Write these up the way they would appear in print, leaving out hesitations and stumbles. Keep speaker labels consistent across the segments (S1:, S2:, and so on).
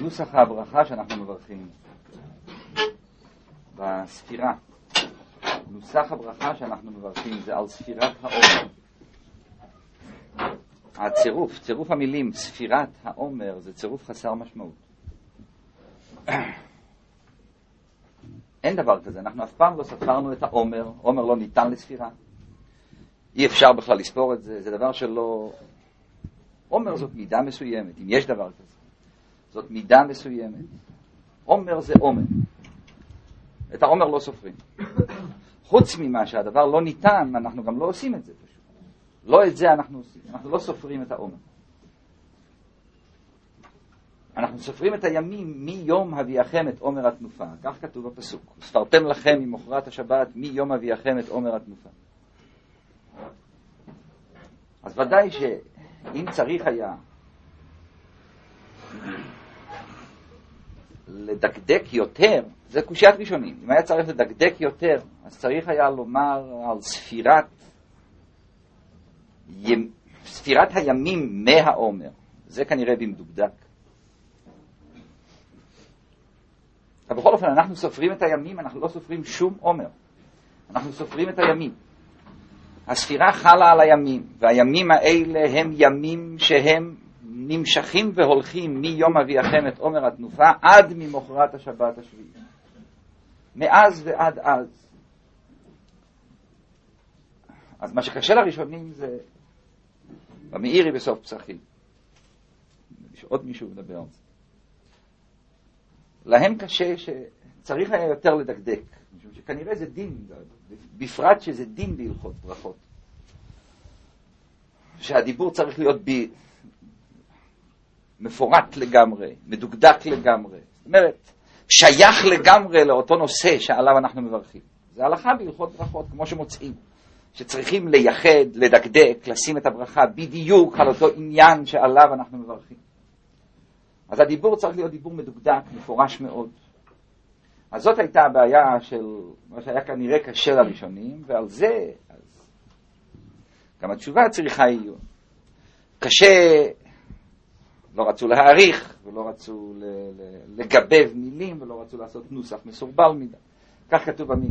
S1: נוסח הברכה שאנחנו מברכים בספירה. נוסח הברכה שאנחנו מברכים זה על ספירת העומר. צירוף המילים ספירת העומר זה צירוף חסר משמעות. אין דבר כזה, אנחנו אף פעם לא ספרנו את העומר, עומר לא ניתן לספירה, אי אפשר בכלל לספור את זה, זה דבר שלא... עומר זאת מידה מסוימת, אם יש דבר כזה, זאת מידה מסוימת. עומר זה עומר, את העומר לא סופרים. חוץ ממה שהדבר לא ניתן, אנחנו גם לא עושים את זה פשוט. לא את זה אנחנו עושים, אנחנו לא סופרים את העומר. אנחנו סופרים את הימים מיום הביאכם את עומר התנופה, כך כתוב בפסוק. ספרתם לכם ממחרת השבת מיום הביאכם את עומר התנופה. אז ודאי שאם צריך היה לדקדק יותר, זה קושיית ראשונים, אם היה צריך לדקדק יותר, אז צריך היה לומר על ספירת הימים מהעומר. זה כנראה במדוקדק. אבל בכל אופן אנחנו סופרים את הימים, אנחנו לא סופרים שום עומר. אנחנו סופרים את הימים. הספירה חלה על הימים, והימים האלה הם ימים שהם נמשכים והולכים מיום אביאכם את עומר התנופה עד ממחרת השבת השביעית. מאז ועד אז. אז מה שקשה לראשונים זה במאירי בסוף פסחים. יש עוד מישהו מדבר על זה. להם קשה שצריך היה יותר לדקדק, משום שכנראה זה דין, בפרט שזה דין בהלכות ברכות. שהדיבור צריך להיות מפורט לגמרי, מדוקדק לגמרי. זאת אומרת, שייך לגמרי לאותו נושא שעליו אנחנו מברכים. זה הלכה בהלכות ברכות, כמו שמוצאים, שצריכים לייחד, לדקדק, לשים את הברכה בדיוק על אותו עניין שעליו אנחנו מברכים. אז הדיבור צריך להיות דיבור מדוקדק, מפורש מאוד. אז זאת הייתה הבעיה של מה שהיה כנראה קשה לראשונים, ועל זה אז גם התשובה צריכה עיון. קשה, לא רצו להעריך, ולא רצו לגבב מילים, ולא רצו לעשות נוסח מסורבל מדי. כך כתוב במיר.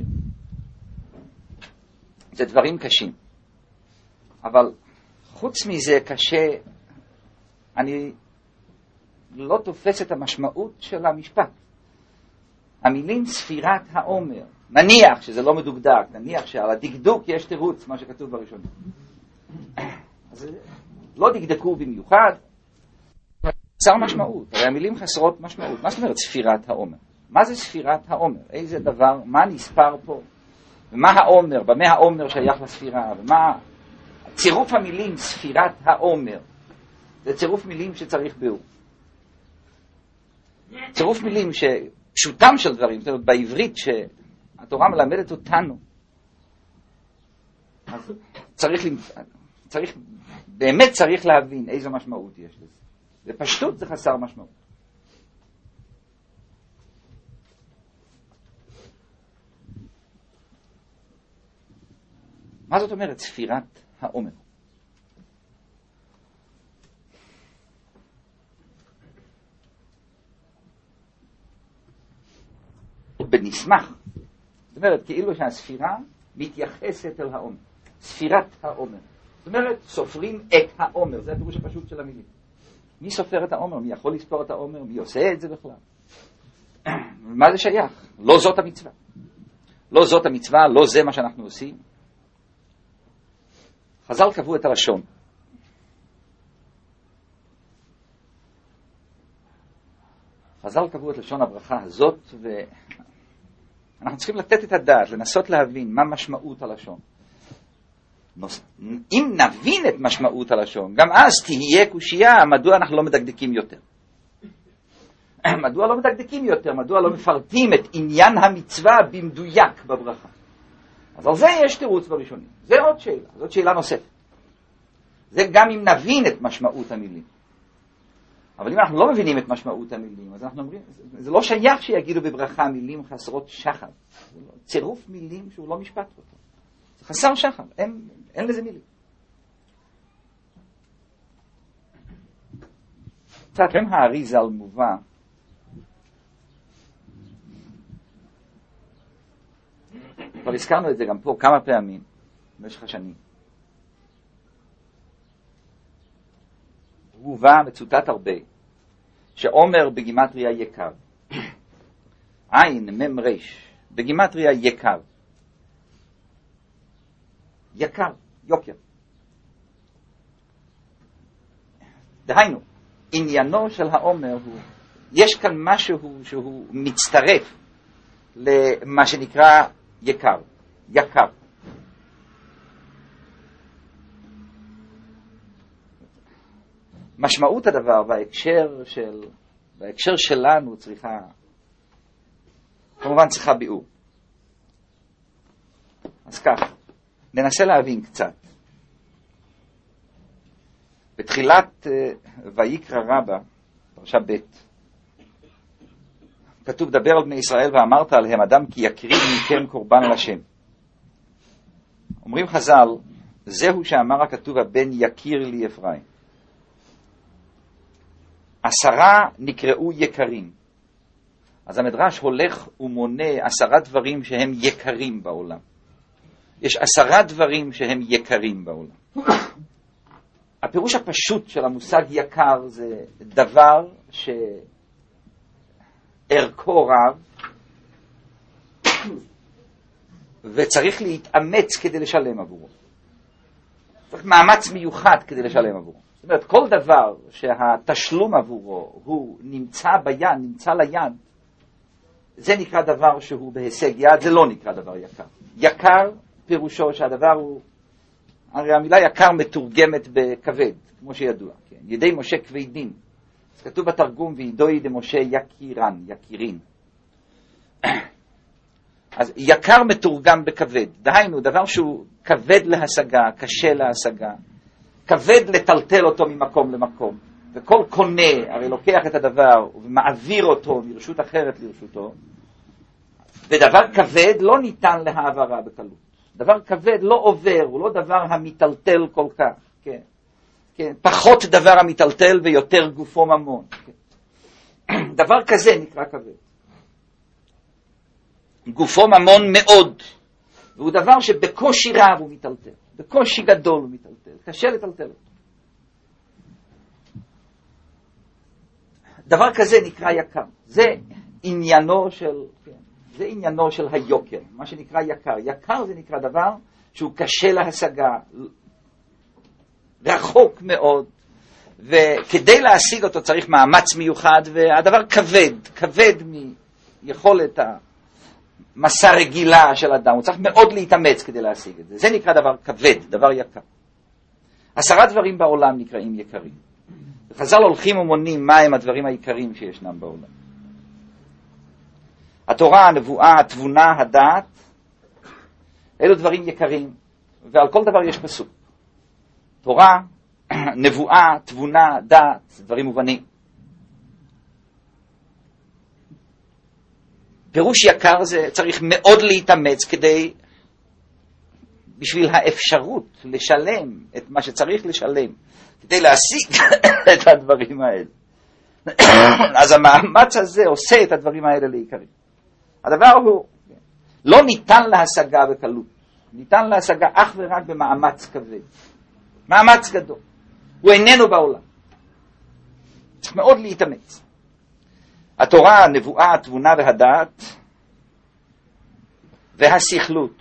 S1: זה דברים קשים. אבל חוץ מזה קשה, אני לא תופס את המשמעות של המשפט. המילים ספירת העומר, נניח שזה לא מדוקדק, נניח שעל הדקדוק יש תירוץ, מה שכתוב בראשון. אז לא דקדקו במיוחד, חסר משמעות, הרי המילים חסרות משמעות. מה זאת אומרת ספירת העומר? מה זה ספירת העומר? איזה דבר, מה נספר פה? ומה העומר, במה העומר שייך לספירה? ומה צירוף המילים ספירת העומר? זה צירוף מילים שצריך ביאור. צירוף מילים שפשוטם של דברים, זאת אומרת, בעברית שהתורה מלמדת אותנו, אז באמת צריך להבין איזו משמעות יש לזה. בפשטות זה חסר משמעות. מה זאת אומרת ספירת העומר? בנסמך, זאת אומרת כאילו שהספירה מתייחסת אל העומר, ספירת העומר, זאת אומרת סופרים את העומר, זה הפירוש הפשוט של המילים. מי סופר את העומר? מי יכול לספור את העומר? מי עושה את זה בכלל? מה זה שייך? לא זאת המצווה, לא זאת המצווה, לא זה מה שאנחנו עושים. חז"ל קבעו את הלשון. חז"ל קבעו את לשון הברכה הזאת, ואנחנו צריכים לתת את הדעת, לנסות להבין מה משמעות הלשון. אם נבין את משמעות הלשון, גם אז תהיה קושייה, מדוע אנחנו לא מדקדקים יותר? מדוע לא מדקדקים יותר? מדוע לא מפרטים את עניין המצווה במדויק בברכה? אז על זה יש תירוץ בראשונים. זה עוד שאלה, זאת שאלה נוספת. זה גם אם נבין את משמעות המילים. אבל אם אנחנו לא מבינים את משמעות המילים, אז אנחנו אומרים, זה לא שייך שיגידו בברכה מילים חסרות שחר. צירוף מילים שהוא לא משפט אותו. זה חסר שחר, אין לזה מילים. קצת האריזל מובא כבר הזכרנו את זה גם פה כמה פעמים במשך השנים. הוא בא מצוטט הרבה, שעומר בגימטריה יקר. עין מם רש, בגימטריה יקר. יקר, יוקר. דהיינו, עניינו של העומר הוא, יש כאן משהו שהוא מצטרף למה שנקרא יקר, יקר. משמעות הדבר בהקשר שלנו כמובן צריכה ביאור. אז כך, ננסה להבין קצת. בתחילת ויקרא רבה, פרשה ב', כתוב דבר על בני ישראל ואמרת עליהם אדם כי יקריב מכם קורבן על השם. אומרים חז"ל, זהו שאמר הכתוב הבן יקיר לי אפרים. 10 נקראו יקרים. אז המדרש הולך ומונה 10 דברים שהם יקרים בעולם. יש 10 דברים שהם יקרים בעולם. הפירוש הפשוט של המושג יקר זה דבר שערכו רב וצריך להתאמץ כדי לשלם עבורו. צריך מאמץ מיוחד כדי לשלם עבורו. זאת אומרת, כל דבר שהתשלום עבורו הוא נמצא ביד, נמצא ליד, זה נקרא דבר שהוא בהישג יד, זה לא נקרא דבר יקר. יקר פירושו שהדבר הוא, הרי המילה יקר מתורגמת בכבד, כמו שידוע, כן? ידי משה כבדים. אז כתוב בתרגום, וידוי דמשה יקירן, יקירין. אז יקר מתורגם בכבד, דהיינו דבר שהוא כבד להשגה, קשה להשגה, כבד לטלטל אותו ממקום למקום, וכל קונה הרי לוקח את הדבר ומעביר אותו מרשות אחרת לרשותו, ודבר כבד לא ניתן להעברה בקלות. דבר כבד לא עובר, הוא לא דבר המטלטל כל כך, כן. כן. פחות דבר המטלטל ויותר גופו ממון. כן. דבר כזה נקרא כבד. גופו ממון מאוד, והוא דבר שבקושי רב הוא מטלטל, בקושי גדול הוא מטלטל, קשה לטלטל אותו. דבר כזה נקרא יקר. זה עניינו של היוקר, מה שנקרא יקר. יקר זה נקרא דבר שהוא קשה להשגה, רחוק מאוד, וכדי להשיג אותו צריך מאמץ מיוחד, והדבר כבד מיכולת המסע רגילה של אדם, הוא צריך מאוד להתאמץ כדי להשיג את זה. זה נקרא דבר כבד, דבר יקר. 10 דברים בעולם נקראים יקרים. וחז"ל הולכים ומונים מה הם הדברים העיקריים שישנם בעולם. התורה, הנבואה, התבונה, הדעת, אלו דברים יקרים, ועל כל דבר יש פסוק. תורה, נבואה, תבונה, דעת, דברים מובנים. פירוש יקר זה צריך מאוד להתאמץ בשביל האפשרות לשלם את מה שצריך לשלם, כדי להשיג את הדברים האלה. אז המאמץ הזה עושה את הדברים האלה לעיקרים. הדבר הוא, לא ניתן להשגה בקלות, ניתן להשגה אך ורק במאמץ כבד, מאמץ גדול, הוא איננו בעולם, צריך מאוד להתאמץ. התורה, הנבואה, התבונה והדעת והשכלות,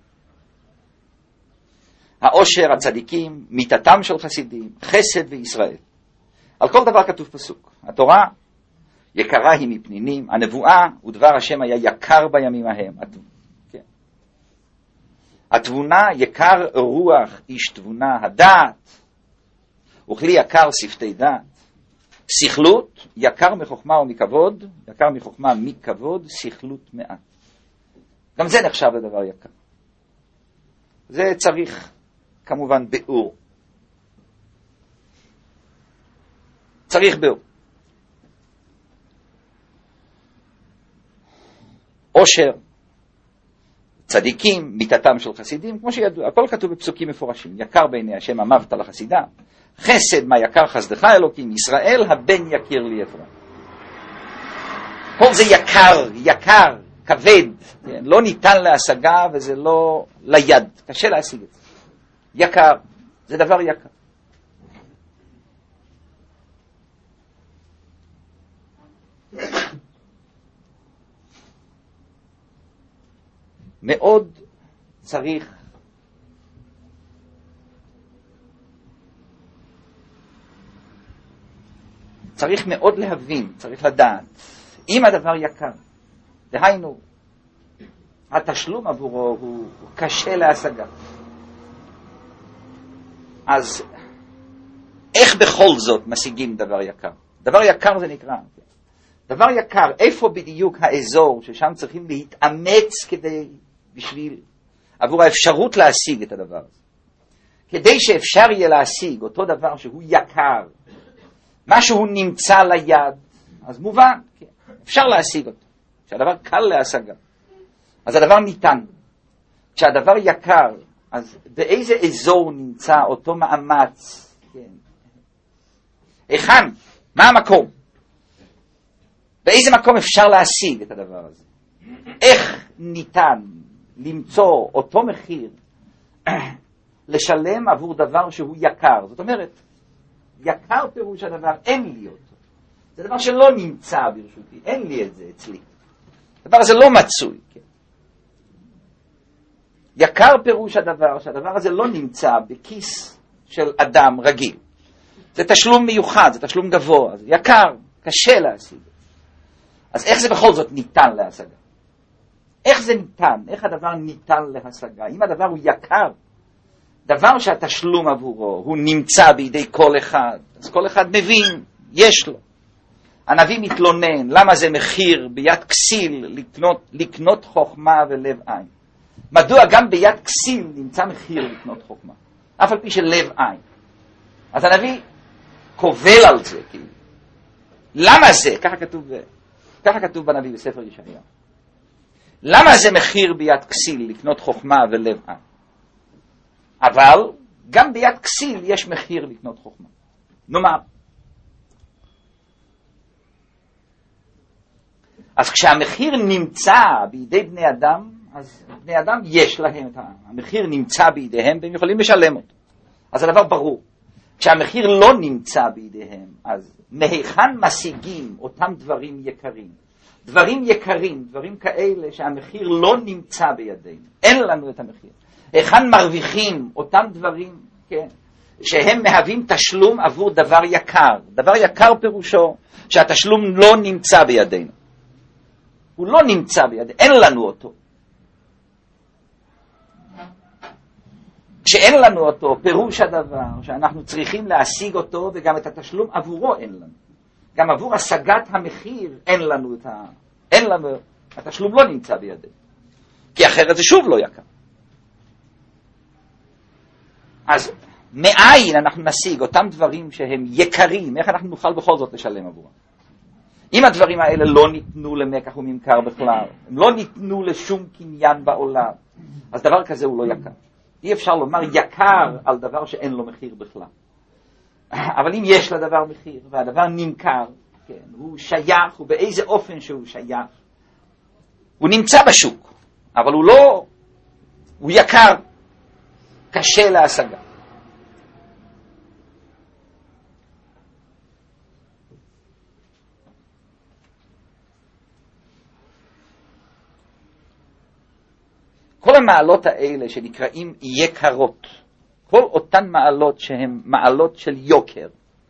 S1: העושר, הצדיקים, מיתתם של חסידים, חסד וישראל. על כל דבר כתוב פסוק. התורה יקרה היא מפנינים, הנבואה ודבר השם היה יקר בימים ההם. כן. התבונה יקר רוח איש תבונה, הדעת וכלי יקר שפתי דעת. שכלות יקר מחוכמה ומכבוד, יקר מחוכמה מכבוד, שכלות מעט. גם זה נחשב לדבר יקר. זה צריך כמובן ביאור. צריך ביאור. עושר, צדיקים, מיתתם של חסידים, כמו שידוע, הכל כתוב בפסוקים מפורשים. יקר בעיני השם אמרת לחסידה, חסד מה יקר חסדך אלוקים, ישראל הבן יקיר לי אפרים. כל זה יקר, יקר, כבד, לא ניתן להשגה וזה לא ליד, קשה להשיג את זה. יקר, זה דבר יקר. מאוד צריך מאוד להבין, צריך לדעת, אם הדבר יקר, דהיינו, התשלום עבורו הוא קשה להשגה. אז איך בכל זאת משיגים דבר יקר? דבר יקר זה נקרא. דבר יקר, איפה בדיוק האזור ששם צריכים להתאמץ עבור האפשרות להשיג את הדבר הזה? כדי שאפשר יהיה להשיג אותו דבר שהוא יקר, משהו נמצא ליד, אז מובן, כן, אפשר להשיג אותו. כשהדבר קל להשגה, אז הדבר ניתן. כשהדבר יקר, אז באיזה אזור נמצא אותו מאמץ? כן. היכן? מה המקום? באיזה מקום אפשר להשיג את הדבר הזה? איך ניתן למצוא אותו מחיר לשלם עבור דבר שהוא יקר? זאת אומרת, יקר פירוש הדבר, אין לי אותו. זה דבר שלא נמצא ברשותי, אין לי את זה אצלי. הדבר הזה לא מצוי. כן. יקר פירוש הדבר, שהדבר הזה לא נמצא בכיס של אדם רגיל. זה תשלום מיוחד, זה תשלום גבוה, זה יקר, קשה להשיג. אז איך זה בכל זאת ניתן להשגה? איך זה ניתן? איך הדבר ניתן להשגה? אם הדבר הוא יקר, דבר שהתשלום עבורו הוא נמצא בידי כל אחד, אז כל אחד מבין, יש לו. הנביא מתלונן, למה זה מחיר ביד כסיל לקנות חוכמה ולב עין? מדוע גם ביד כסיל נמצא מחיר לקנות חוכמה? אף על פי של לב עין. אז הנביא קובל על זה, כאילו. למה זה? ככה כתוב בנביא בספר ישעיהו. למה זה מחיר ביד כסיל לקנות חוכמה ולב עין? אבל גם ביד כסיל יש מחיר לקנות חוכמה. נאמר, אז כשהמחיר נמצא בידי בני אדם, אז בני אדם יש להם המחיר נמצא בידיהם והם יכולים לשלם אותו. אז הדבר ברור. כשהמחיר לא נמצא בידיהם, אז מהיכן משיגים אותם דברים יקרים? דברים יקרים, דברים כאלה שהמחיר לא נמצא בידינו. אין לנו את המחיר. היכן מרוויחים אותם דברים, כן, שהם מהווים תשלום עבור דבר יקר. דבר יקר פירושו שהתשלום לא נמצא בידינו. הוא לא נמצא בידינו, אין לנו אותו. כשאין לנו אותו, פירוש הדבר שאנחנו צריכים להשיג אותו, וגם את התשלום עבורו אין לנו. גם עבור השגת המחיר אין לנו התשלום לא נמצא בידינו. כי אחרת זה שוב לא יקר. אז מאין אנחנו נשיג אותם דברים שהם יקרים, איך אנחנו נוכל בכל זאת לשלם עבורם? אם הדברים האלה לא ניתנו למקח וממכר בכלל, הם לא ניתנו לשום קניין בעולם, אז דבר כזה הוא לא יקר. אי אפשר לומר יקר על דבר שאין לו מחיר בכלל. אבל אם יש לדבר מחיר, והדבר נמכר, כן, הוא שייך, ובאיזה אופן שהוא שייך, הוא נמצא בשוק, אבל הוא יקר, קשה להשגה. כל המעלות האלה שנקראים יקרות, כל אותן מעלות שהן מעלות של יוקר,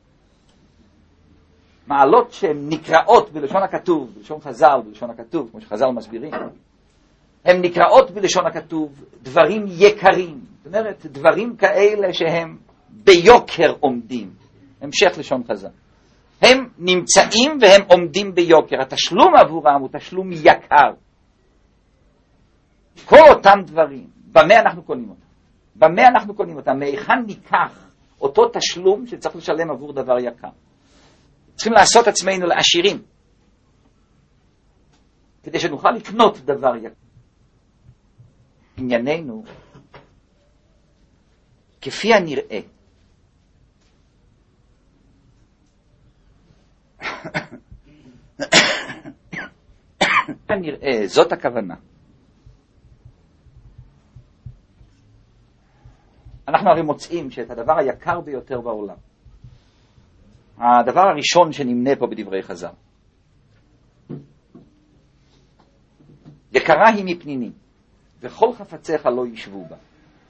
S1: מעלות שהן נקראות בלשון הכתוב, בלשון חז"ל, בלשון הכתוב, כמו שחז"ל מסבירים, הן נקראות בלשון הכתוב דברים יקרים, זאת אומרת דברים כאלה שהם ביוקר עומדים, המשך לשון חז"ל. הם נמצאים והם עומדים ביוקר, התשלום עבורם הוא תשלום יקר. כל אותם דברים, במה אנחנו קונים אותם? במה אנחנו קונים אותם? מהיכן ניקח אותו תשלום שצריך לשלם עבור דבר יקר? צריכים לעשות עצמנו לעשירים, כדי שנוכל לקנות דבר יקר. ענייננו, כפי הנראה, נראה, זאת הכוונה. אנחנו הרי מוצאים שאת הדבר היקר ביותר בעולם, הדבר הראשון שנמנה פה בדברי חז"ל, יקרה היא מפנינים, וכל חפציך לא ישבו בה.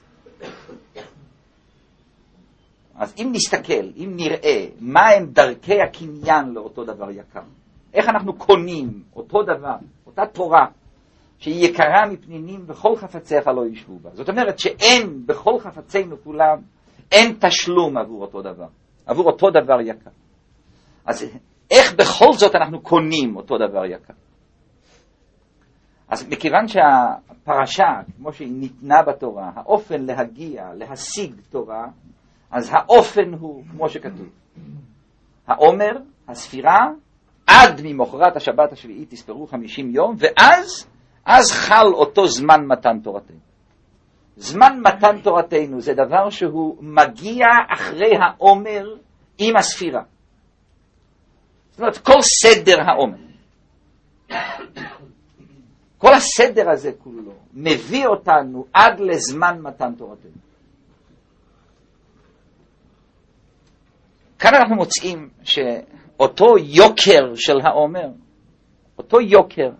S1: אז אם נסתכל, אם נראה מה הם דרכי הקניין לאותו דבר יקר, איך אנחנו קונים אותו דבר, אותה תורה שהיא יקרה מפנינים וכל חפציך לא ישבו בה. זאת אומרת שאין בכל חפצינו כולם, אין תשלום עבור אותו דבר, עבור אותו דבר יקר. אז איך בכל זאת אנחנו קונים אותו דבר יקר? אז מכיוון שהפרשה, כמו שהיא ניתנה בתורה, האופן להגיע, להשיג תורה, אז האופן הוא כמו שכתוב. העומר, הספירה, עד ממחרת השבת השביעית תספרו 50 יום, ואז חל אותו זמן מתן תורתנו. זמן מתן תורתנו זה דבר שהוא מגיע אחרי העומר עם הספירה. זאת אומרת, כל סדר העומר. כל הסדר הזה כולו מביא אותנו עד לזמן מתן תורתנו. כאן אנחנו מוצאים שאותו יוקר של העומר, אותו יוקר,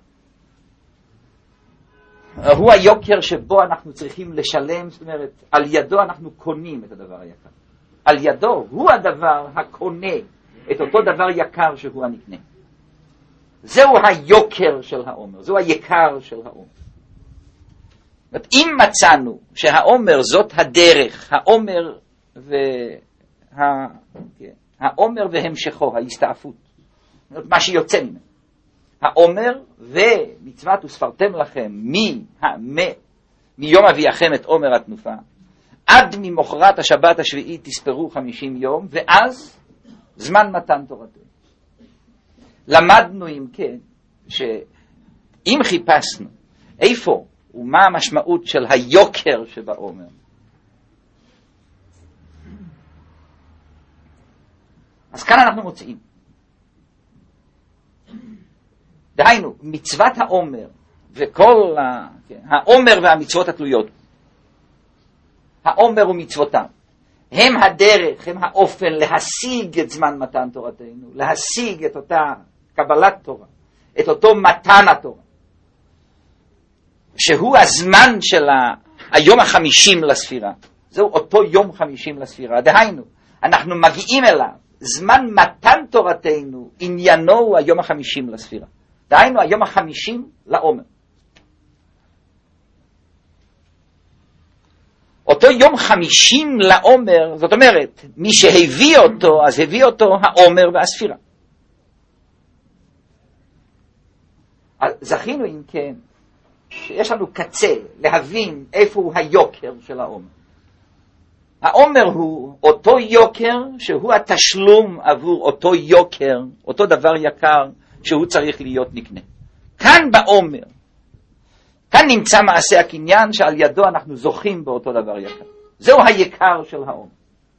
S1: הוא היוקר שבו אנחנו צריכים לשלם, זאת אומרת, על ידו אנחנו קונים את הדבר היקר. על ידו הוא הדבר הקונה את אותו דבר יקר שהוא הנקנה. זהו היוקר של העומר, זהו היקר של העומר. אם מצאנו שהעומר זאת הדרך, העומר והמשכו, ההסתעפות, מה שיוצא ממנו. העומר ומצוות וספרתם לכם מיום אביאכם את עומר התנופה, עד ממחרת השבת השביעית תספרו 50 יום, ואז זמן מתן תורתנו. למדנו אם כן, שאם חיפשנו איפה ומה המשמעות של היוקר שבעומר, אז כאן אנחנו מוצאים. דהיינו, מצוות העומר וכל העומר והמצוות התלויות, העומר ומצוותיו, הם הדרך, הם האופן להשיג את זמן מתן תורתנו, להשיג את אותה קבלת תורה, את אותו מתן התורה, שהוא הזמן של היום ה50 לספירה. זהו אותו יום 50 לספירה. דהיינו, אנחנו מגיעים אליו, זמן מתן תורתנו, עניינו הוא היום ה50 לספירה. דהיינו, היום ה50 לעומר. אותו יום 50 לעומר, זאת אומרת, מי שהביא אותו, אז הביא אותו העומר והספירה. זכינו אם כן, שיש לנו קצה להבין איפה הוא היוקר של העומר. העומר הוא אותו יוקר שהוא התשלום עבור אותו יוקר, אותו דבר יקר שהוא צריך להיות נקנה. כאן בעומר, כאן נמצא מעשה הקניין שעל ידו אנחנו זוכים באותו דבר יקר. זהו היקר של העומר.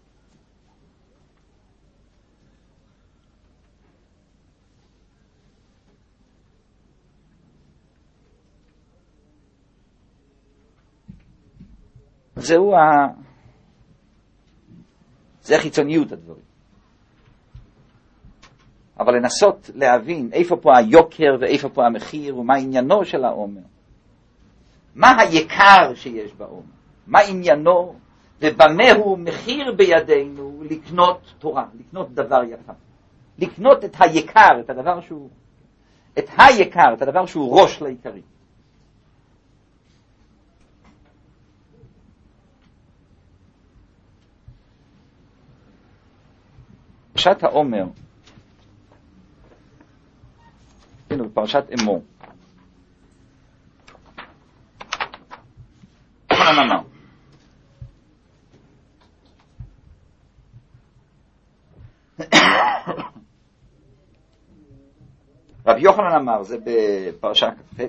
S1: זה חיצוניות הדברים. אבל לנסות להבין איפה פה היוקר ואיפה פה המחיר ומה עניינו של העומר. מה היקר שיש בעומר? מה עניינו ובמה הוא מחיר בידינו לקנות תורה, לקנות דבר יקר. לקנות את היקר, את הדבר שהוא ראש לעיקרי. פרשת העומר, הנה בפרשת אמור, יוחנן אמר, רב יוחנן אמר, זה בפרשה כ"ח,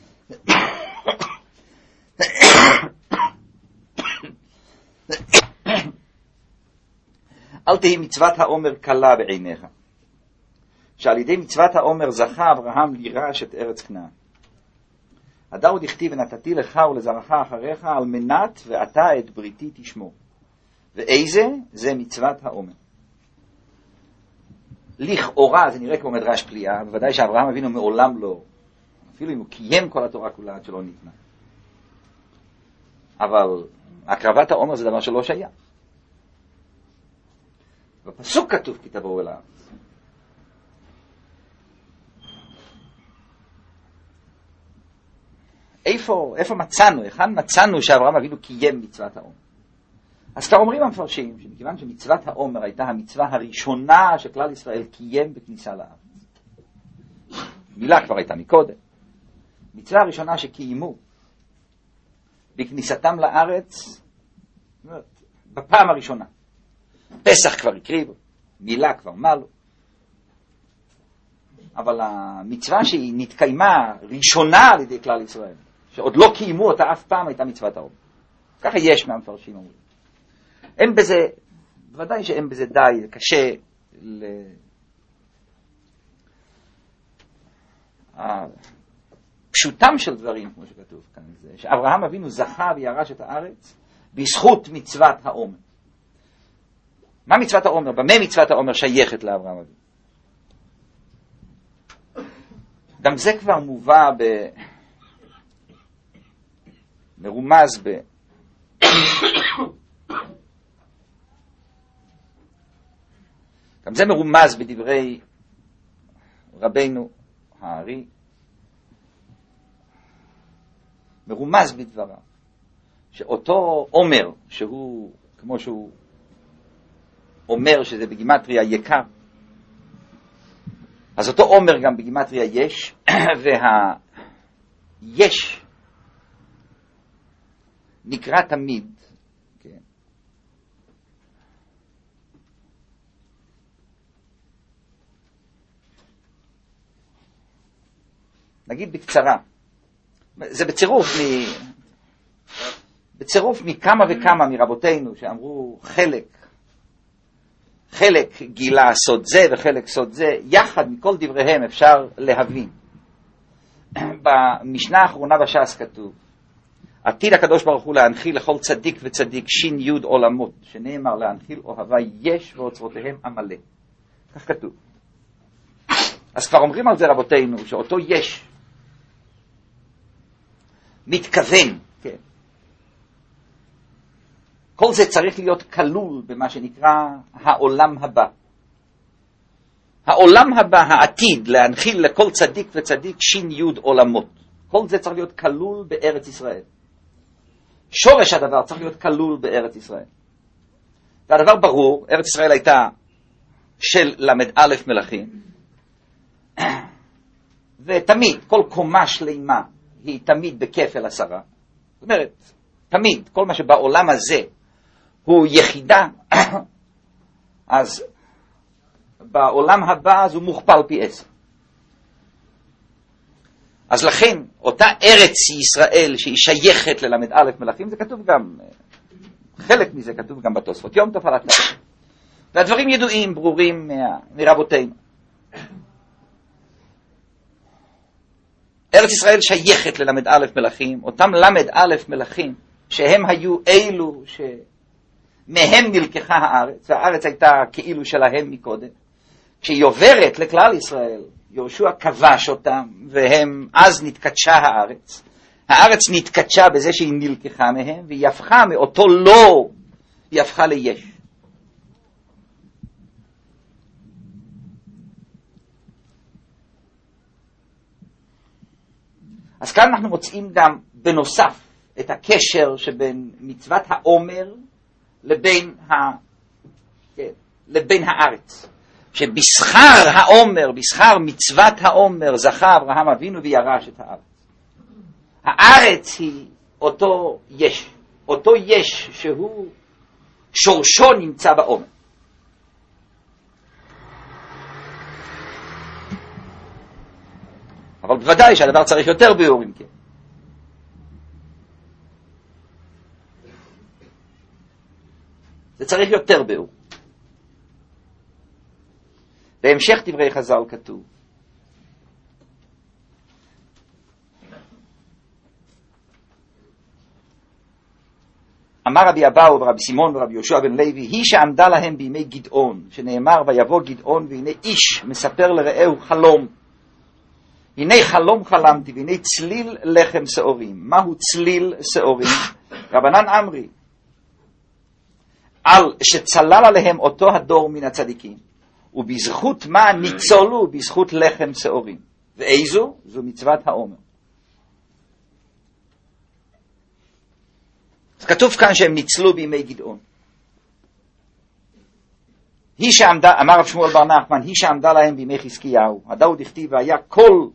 S1: אל תהי מצוות העומר קלה בעיניך, שעל ידי מצוות העומר זכה אברהם לירש את ארץ כנען. הדר דכתיב ונתתי לך ולזרעך אחריך על מנת ואתה את בריתי תשמור. ואיזה? זה מצוות העומר. לכאורה זה נראה כמו מדרש פליאה, בוודאי שאברהם אבינו מעולם לא, אפילו אם הוא קיים כל התורה כולה עד שלא ניתנה. אבל הקרבת העומר זה דבר שלא שייך. בפסוק כתוב כי תבואו אל הארץ. איפה מצאנו, היכן מצאנו שאברהם אבינו קיים מצוות העומר? אז כבר אומרים המפרשים שמכיוון שמצוות העומר הייתה המצווה הראשונה שכלל ישראל קיים בכניסה לארץ. מילה כבר הייתה מקודם. מצווה הראשונה שקיימו בכניסתם לארץ, בפעם הראשונה. פסח כבר הקריבו, מילה כבר מלו. אבל המצווה שהיא נתקיימה ראשונה על ידי כלל ישראל, שעוד לא קיימו אותה אף פעם, הייתה מצוות העומר. ככה יש מהמפרשים אומרים. אין בזה, בוודאי שאין בזה די, קשה פשוטם של דברים, כמו שכתוב כאן, זה שאברהם אבינו זכה וירש את הארץ בזכות מצוות העומר. מה מצוות העומר? במה מצוות העומר שייכת לאברהם אבינו? גם זה כבר מובא מרומז גם זה מרומז בדברי רבנו הארי, מרומז בדבריו, שאותו עומר, שהוא, כמו שהוא אומר שזה בגימטריה יקר, אז אותו עומר גם בגימטריה יש, והיש נקרא תמיד, כן, נגיד בקצרה, זה בצירוף מכמה וכמה מרבותינו שאמרו חלק גילה סוד זה וחלק סוד זה, יחד מכל דבריהם אפשר להבין. במשנה האחרונה בש"ס כתוב, עתיד הקדוש ברוך הוא להנחיל לכל צדיק וצדיק שין יוד עולמות, שנאמר להנחיל אוהבי יש ואוצרותיהם עמלא. כך כתוב. אז כבר אומרים על זה רבותינו, שאותו יש מתכוון, כן. כל זה צריך להיות כלול במה שנקרא העולם הבא. העולם הבא, העתיד, להנחיל לכל צדיק וצדיק שין יוד עולמות. כל זה צריך להיות כלול בארץ ישראל. שורש הדבר צריך להיות כלול בארץ ישראל. והדבר ברור, ארץ ישראל הייתה של למד א' מלכים, ותמיד, כל קומה שלימה היא תמיד בכפל 10. זאת אומרת, תמיד, כל מה שבעולם הזה הוא יחידה, אז בעולם הבא אז הוא מוכפל פי 10. אז לכן, אותה ארץ ישראל שהיא שייכת ללמד א' מלכים, זה כתוב גם, חלק מזה כתוב גם בתוספות יום טוב על התנ"ך. והדברים ידועים, ברורים מרבותינו. ארץ ישראל שייכת ללמד א' מלכים, אותם למד א' מלכים, שהם היו אילו שמהם נלקחה הארץ, והארץ הייתה כאילו שלהם מקודם. כשהיא עוברת לכלל ישראל, יהושע כבש אותם, והם, אז נתקדשה הארץ. הארץ נתקדשה בזה שהיא נלקחה מהם, והיא הפכה מאותו לא, היא הפכה ליש. אז כאן אנחנו מוצאים גם בנוסף את הקשר שבין מצוות העומר לבין הארץ. שבשכר העומר, בשכר מצוות העומר, זכה אברהם אבינו וירש את הארץ. הארץ היא אותו יש שהוא שורשו נמצא בעומר. אבל בוודאי שהדבר צריך יותר ביאורים, כן. זה צריך יותר ביאור. בהמשך דברי חז"ל כתוב, אמר רבי אבאו ורבי סימון ורבי יהושע בן לוי, היא שעמדה להם בימי גדעון, שנאמר ויבוא גדעון והנה איש מספר לרעהו חלום. הנה חלום חלמתי והנה צליל לחם שעורים. מהו צליל שעורים? רבנן אמרי, על שצלל עליהם אותו הדור מן הצדיקים, ובזכות מה ניצולו? בזכות לחם שעורים. ואיזו? זו מצוות העומר. אז כתוב כאן שהם ניצלו בימי גדעון. היא שעמדה, אמר רב שמואל בר נחמן, היא שעמדה להם בימי חזקיהו. הדאוד הכתיב והיה כל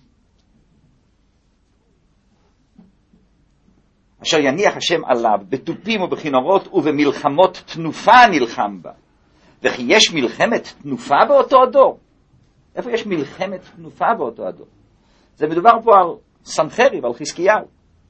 S1: אשר יניח השם עליו בתופים ובכינורות ובמלחמות תנופה נלחם בה. וכי יש מלחמת תנופה באותו הדור? איפה יש מלחמת תנופה באותו הדור? זה מדובר פה על סנחריב, על חזקיהו.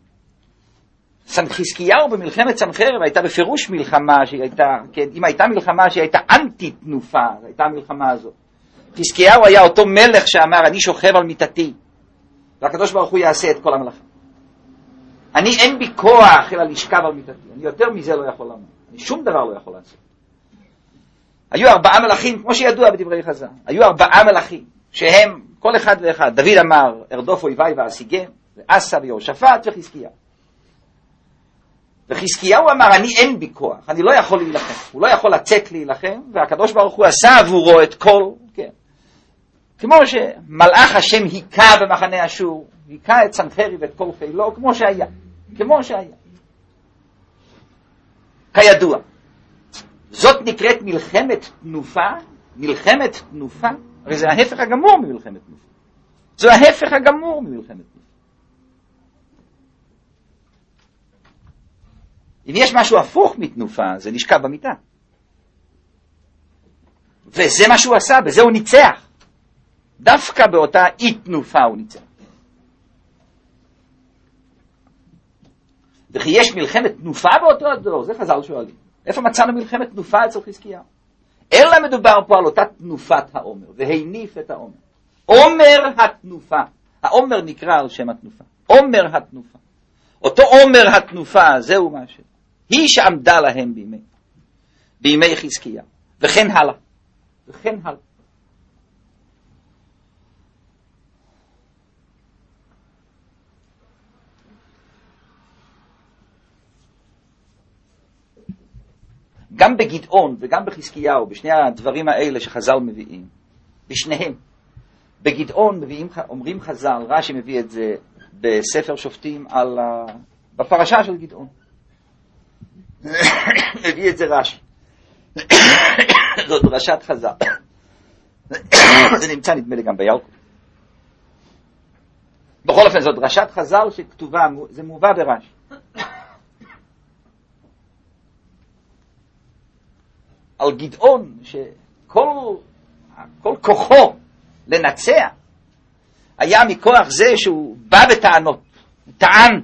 S1: חזקיהו במלחמת סנחריב הייתה בפירוש מלחמה שהייתה, כן, אם הייתה מלחמה שהייתה אנטי תנופה, הייתה המלחמה הזאת. חזקיהו היה אותו מלך שאמר, אני שוכב על מיטתי, והקדוש ברוך הוא יעשה את כל המלאכה. אני אין בי כוח אלא לשכב על מיטתי, אני יותר מזה לא יכול לעמוד, אני שום דבר לא יכול לעשות. היו 4 מלאכים, כמו שידוע בדברי חז"ל, היו 4 מלאכים, שהם כל אחד ואחד. דוד אמר, ארדוף אויביי ואשיגם, ואסא ויהושפט וחזקיהו. וחזקיהו אמר, אני אין בי כוח, אני לא יכול להילחם, הוא לא יכול לצאת להילחם, והקדוש ברוך הוא עשה עבורו את כל, כן. כמו שמלאך השם היכה במחנה אשור, היכה את סנחריב ואת כל פילו, כמו שהיה. כידוע. זאת נקראת מלחמת תנופה, הרי זה ההפך הגמור ממלחמת תנופה. זה ההפך הגמור ממלחמת תנופה. אם יש משהו הפוך מתנופה, זה נשכב במיטה. וזה מה שהוא עשה, בזה הוא ניצח. דווקא באותה אי תנופה הוא ניצח. וכי יש מלחמת תנופה באותו הדור, זה חז"ל שואלים. איפה מצאנו מלחמת תנופה אצל חזקיהו? אלא מדובר פה על אותה תנופת העומר, והניף את העומר. עומר התנופה. העומר נקרא על שם התנופה. עומר התנופה. אותו עומר התנופה, זהו מה ש... היא שעמדה להם בימי חזקיהו. וכן הלאה. גם בגדעון וגם בחזקיהו, בשני הדברים האלה שחז"ל מביאים, בשניהם, בגדעון אומרים חז"ל, רש"י מביא את זה בספר שופטים בפרשה של גדעון. מביא את זה רש"י. זאת דרשת חז"ל. זה נמצא נדמה לי גם בילקוט. בכל אופן זאת דרשת חז"ל שכתובה, זה מובא ברש"י. על גדעון שכל כוחו לנצח היה מכוח זה שהוא בא בטענות, טען.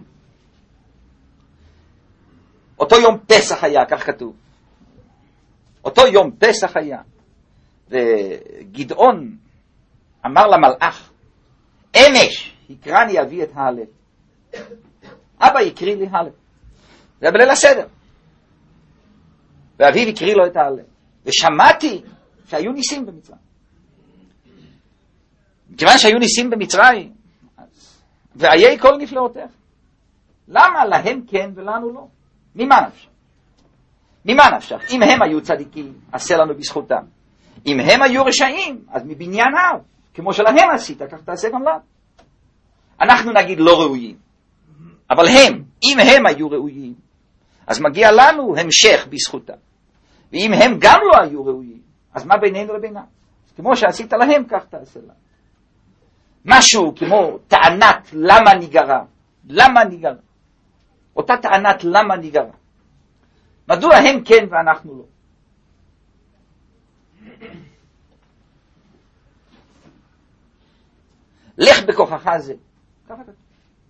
S1: אותו יום פסח היה, כך כתוב. אותו יום פסח היה. וגדעון אמר למלאך, אמש יקרני אבי את ההלל. אבא יקריא לי הלל. זה בליל הסדר. ואביו הקריא לו את ההלל. ושמעתי שהיו ניסים במצרים. מכיוון שהיו ניסים במצרים, ואיי כל נפלאותיך. למה להם כן ולנו לא? ממה נפשך? אם הם היו צדיקים, עשה לנו בזכותם. אם הם היו רשעים, אז מבנייניו, כמו שלהם עשית, כך תעשה גם לנו. אנחנו נגיד לא ראויים. אבל אם הם היו ראויים, אז מגיע לנו המשך בזכותם. ואם הם גם לא היו ראויים, אז מה בינינו לבינם? כמו שעשית להם, כך תעשה לנו. משהו כמו טענת למה ניגרע. אותה טענת למה ניגרע. מדוע הם כן ואנחנו לא? לך בכוחך זה. ככה כתוב.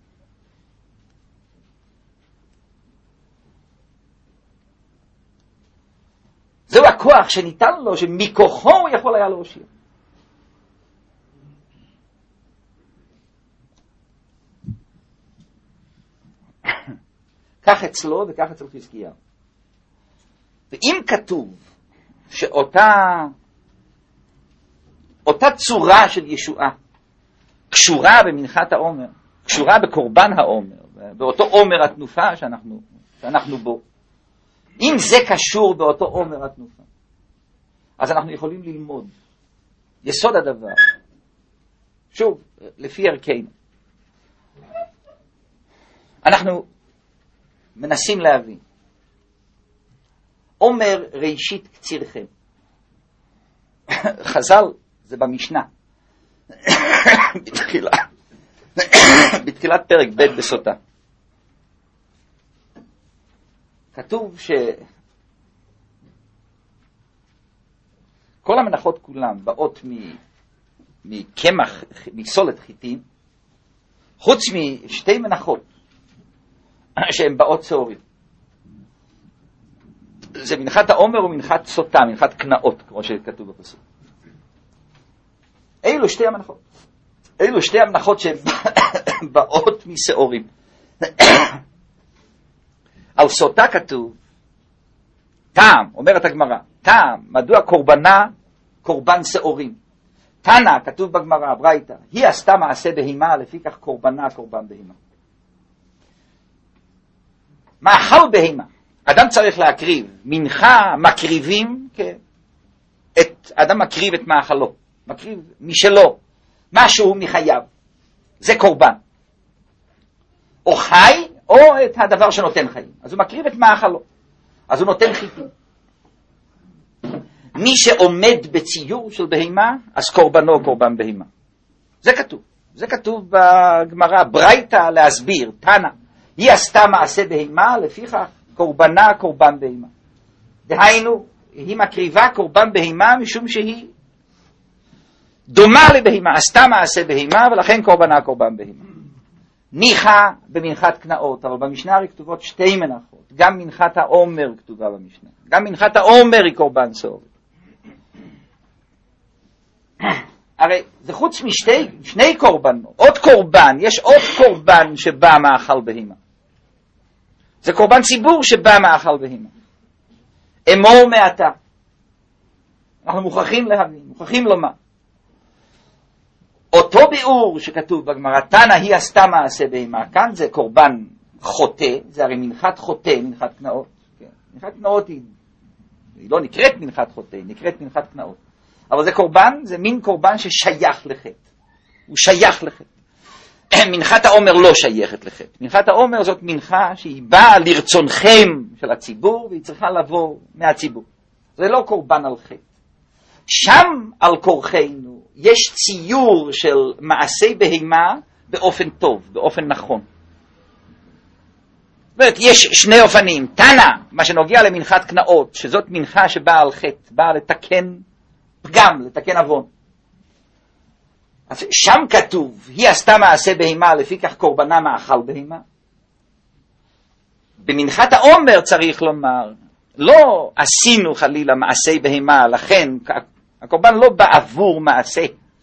S1: זהו הכוח שניתן לו, שמכוחו הוא יכול היה להושיע. כך אצלו וכך אצל חזקיהו. ואם כתוב שאותה צורה של ישועה קשורה במנחת העומר, קשורה בקורבן העומר, באותו עומר התנופה שאנחנו בו, אם זה קשור באותו עומר התנופה, אז אנחנו יכולים ללמוד יסוד הדבר, שוב, לפי ערכנו. אנחנו מנסים להבין. עומר ראשית קצירכם. חז"ל, זה במשנה. בתחילת פרק ב' בסוטה. כתוב כל המנחות כולם באות מקמח, מסולת חיטים, חוץ משתי מנחות שהן באות שעורים. זה מנחת העומר ומנחת סוטה, מנחת קנאות, כמו שכתוב בפסוק. אלו שתי המנחות שהן באות משעורים. על סוטה כתוב טעם, אומרת הגמרא, טעם, מדוע קורבנה קורבן שעורים. תנא, כתוב בגמרא, ברייתא, היא עשתה מעשה בהימה, לפי כך קורבנה קורבן בהימה. מאכל בהימה, אדם צריך להקריב, מנחה מקריבים, אדם מקריב את מאכלו, מקריב משלו, משהו מחייו, זה קורבן. או חי, או את הדבר שנותן חיים. אז הוא מקריב את מאכלו, אז הוא נותן חיטים. מי שעומד בציור של בהימה, אז קורבנו קורבן בהימה. זה כתוב בגמרא, ברייתא להסביר, תנא, היא עשתה מעשה בהימה, לפיכך קורבנה קורבן בהימה. דהיינו, היא מקריבה קורבן בהימה משום שהיא דומה לבהימה, עשתה מעשה בהימה, ולכן קורבנה קורבן בהימה. ניחא במנחת קנאות, אבל במשנה הרי כתובות שתי מנחות, גם מנחת העומר כתובה במשנה, גם מנחת העומר היא קורבן שעורים. הרי זה חוץ שני קורבנות, עוד קורבן, יש עוד קורבן שבא מאכל בהימה. זה קורבן ציבור שבא מאכל בהימה. אמור מעתה. אנחנו מוכרחים להבין, מוכרחים לומר. אותו ביאור שכתוב בגמרא, תנא היא עשתה מעשה בהימה, כאן זה קורבן חוטא, זה הרי מנחת חוטא, מנחת קנאות. כן. מנחת קנאות היא לא נקראת מנחת חוטא, היא נקראת מנחת קנאות. אבל זה קורבן, זה מין קורבן ששייך לחטא. הוא שייך לחטא. מנחת העומר לא שייכת לחטא. מנחת העומר זאת מנחה שהיא באה לרצונכם של הציבור, והיא צריכה לבוא מהציבור. זה לא קורבן על חטא. שם על כורחנו יש ציור של מעשי בהימה באופן טוב, באופן נכון. זאת אומרת, יש שני אופנים. תנא, מה שנוגע למנחת קנאות, שזאת מנחה שבאה על חטא, באה לתקן פגם, לתקן עוון. אז שם כתוב, היא עשתה מעשה בהימה, לפי כך קורבנה מאכל בהימה. במנחת העומר צריך לומר, לא עשינו חלילה מעשה בהימה, לכן הקורבן לא בא עבור מעשה.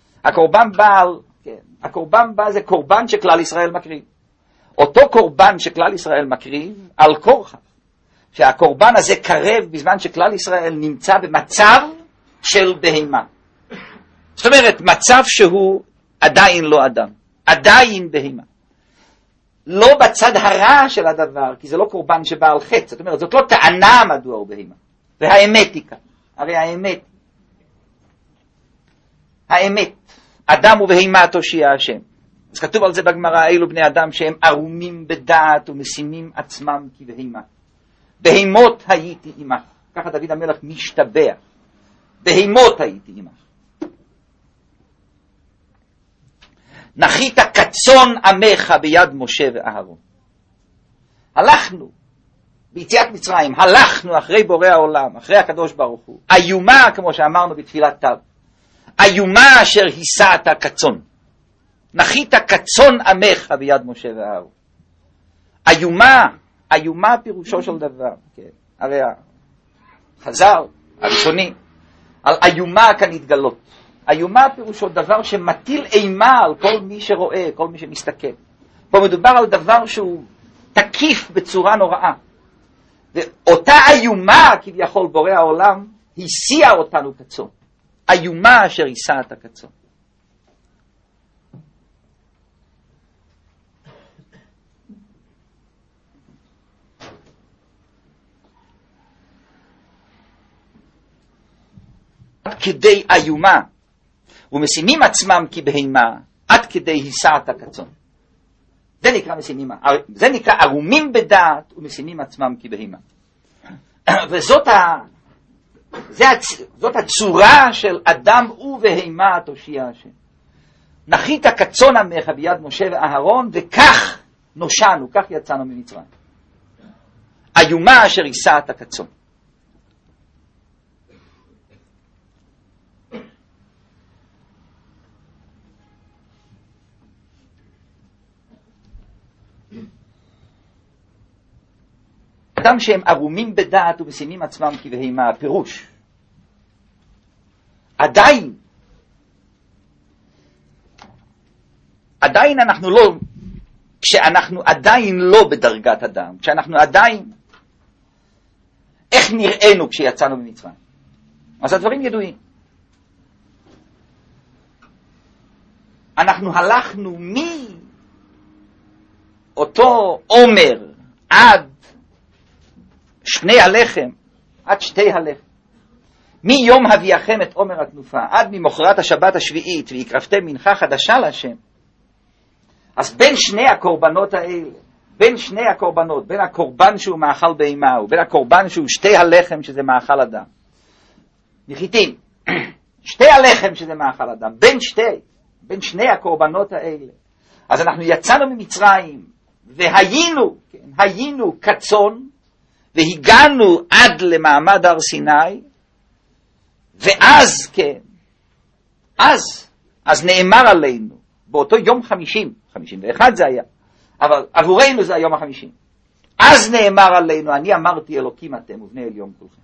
S1: הקורבן בא זה קורבן שכלל ישראל מקריב. אותו קורבן שכלל ישראל מקריב, על כורחה. שהקורבן הזה קרב בזמן שכלל ישראל נמצא במצב של בהימה. זאת אומרת, מצב שהוא עדיין לא אדם, עדיין בהימה. לא בצד הרע של הדבר, כי זה לא קורבן שבא על חטא. זאת אומרת, זאת לא טענה מדוע הוא בהימה. והאמת היא כאן. הרי האמת, אדם ובהימה תושיע השם. אז כתוב על זה בגמרא, אלו בני אדם שהם ערומים בדעת ומשימים עצמם כבהימה. בהימות הייתי עמך. ככה דוד המלך משתבח. בהימות הייתי עמך. נחית כצאן עמך ביד משה ואהרון. הלכנו ביציאת מצרים, הלכנו אחרי בורא העולם, אחרי הקדוש ברוך הוא. איומה, כמו שאמרנו בתפילת תו, איומה אשר היסעת כצאן. נחית כצאן עמך ביד משה ואהרון. איומה פירושו של דבר. כן. הרי חז"ל הראשונים על איומה כאן התגלות. איומה פירושו דבר שמטיל אימה על כל מי שרואה, כל מי שמסתכל. פה מדובר על דבר שהוא תקיף בצורה נוראה. ואותה איומה כביכול בורא העולם הסיעה אותנו כצאן. איומה אשר יישא את הכצאן. עד כדי איומה, ומשימים עצמם כבהמה, עד כדי הישאת הכצאן. זה נקרא משימים, זה נקרא ערומים בדעת ומשימים עצמם כבהמה. וזאת הצורה של אדם ובהמה תושיע השם. נחית כצאן עמך ביד משה ואהרון, וכך נושענו, כך יצאנו ממצרים. איומה אשר יישא את הכצאן. אדם שהם ערומים בדעת ומשימים עצמם כבהמה, הפירוש עדיין אנחנו לא, כשאנחנו עדיין לא בדרגת אדם, כשאנחנו עדיין, איך נראינו כשיצאנו ממצרים? אז הדברים ידועים. אנחנו הלכנו מאותו עומר עד שני הלחם, עד שתי הלחם. מיום הביאכם את עומר התנופה, עד ממחרת השבת השביעית, ויקרבתם מנחה חדשה להשם. אז בין שני הקורבנות האלה, בין שני הקורבנות, בין הקורבן שהוא מאכל בהמה, ובין הקורבן שהוא שתי הלחם שזה מאכל אדם, מחיתים, שתי הלחם שזה מאכל אדם, בין שני הקורבנות האלה. אז אנחנו יצאנו ממצרים, והיינו כצאן, והגענו עד למעמד הר סיני, ואז כן, אז נאמר עלינו, באותו יום 51 זה היה, אבל עבורנו זה היום ה50. אז נאמר עלינו, אני אמרתי אלוקים אתם ובני עליון כולכם.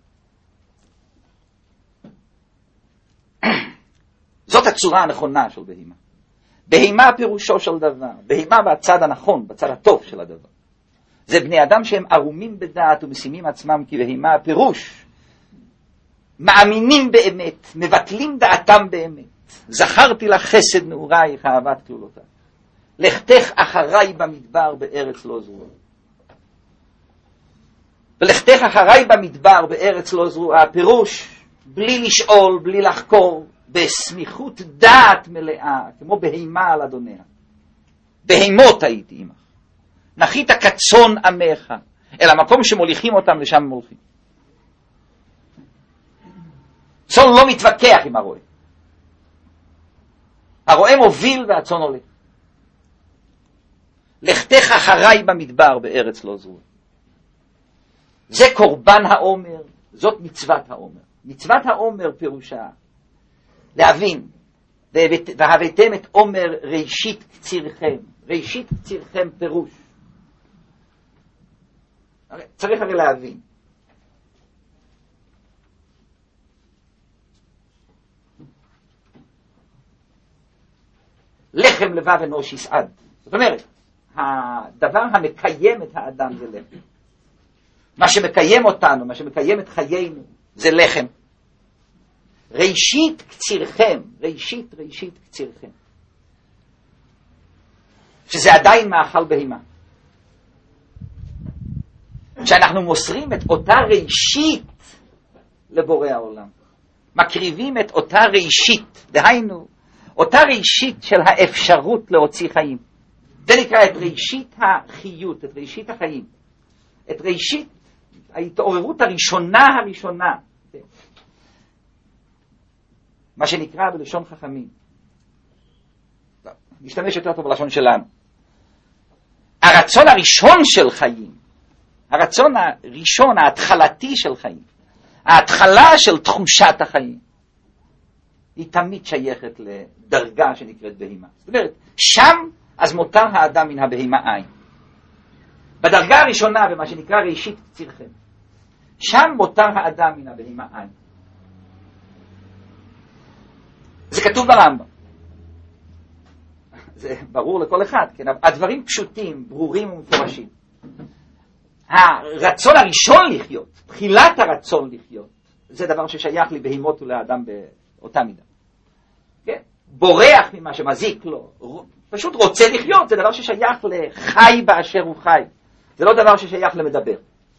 S1: זאת הצורה הנכונה של בהימה. בהימה פירושו של דבר, בהימה בצד הנכון, בצד הטוב של הדבר. זה בני אדם שהם ערומים בדעת ומשימים עצמם כבהימה, הפירוש, מאמינים באמת, מבטלים דעתם באמת. זכרתי לך חסד נעורייך, אהבת כלולותיי. לכתך אחריי במדבר בארץ לא זרועה. ולכתך אחריי במדבר בארץ לא זרועה, הפירוש, בלי לשאול, בלי לחקור, בסמיכות דעת מלאה, כמו בהימה על אדוניה. בהימות הייתי עמך. נחית כצאן עמך, אל המקום שמוליכים אותם, לשם הם הולכים. צאן לא מתווכח עם הרועה. הרועה מוביל והצאן הולך. לכתך אחריי במדבר בארץ לא זרועה. זה קורבן העומר, זאת מצוות העומר. מצוות העומר פירושה להבין, והבאתם את עומר ראשית קצירכם. ראשית קצירכם פירוש. צריך הרי להבין. לחם לבב אנוש יסעד. זאת אומרת, הדבר המקיים את האדם זה לחם. מה שמקיים אותנו, מה שמקיים את חיינו, זה לחם. ראשית קצירכם, ראשית קצירכם. שזה עדיין מאכל בהימה. כשאנחנו מוסרים את אותה ראשית לבורא העולם, מקריבים את אותה ראשית, דהיינו, אותה ראשית של האפשרות להוציא חיים. זה נקרא את ראשית החיות, את ראשית החיים. את ראשית ההתעוררות הראשונה, מה שנקרא בלשון חכמים. נשתמש יותר טוב בלשון שלנו. הרצון הראשון של חיים, הרצון הראשון, ההתחלתי של חיים, ההתחלה של תחושת החיים, היא תמיד שייכת לדרגה שנקראת בהימה. זאת אומרת, שם אז מותר האדם מן הבהימה עין. בדרגה הראשונה, במה שנקרא ראשית קצירכם, שם מותר האדם מן הבהימה עין. זה כתוב ברמב"ם. זה ברור לכל אחד, כן? הדברים פשוטים, ברורים ומפורשים. הרצון הראשון לחיות, תחילת הרצון לחיות, זה דבר ששייך לבהמות ולאדם באותה מידה. כן? בורח ממה שמזיק לו, פשוט רוצה לחיות, זה דבר ששייך לחי באשר הוא חי. זה לא דבר ששייך למדבר.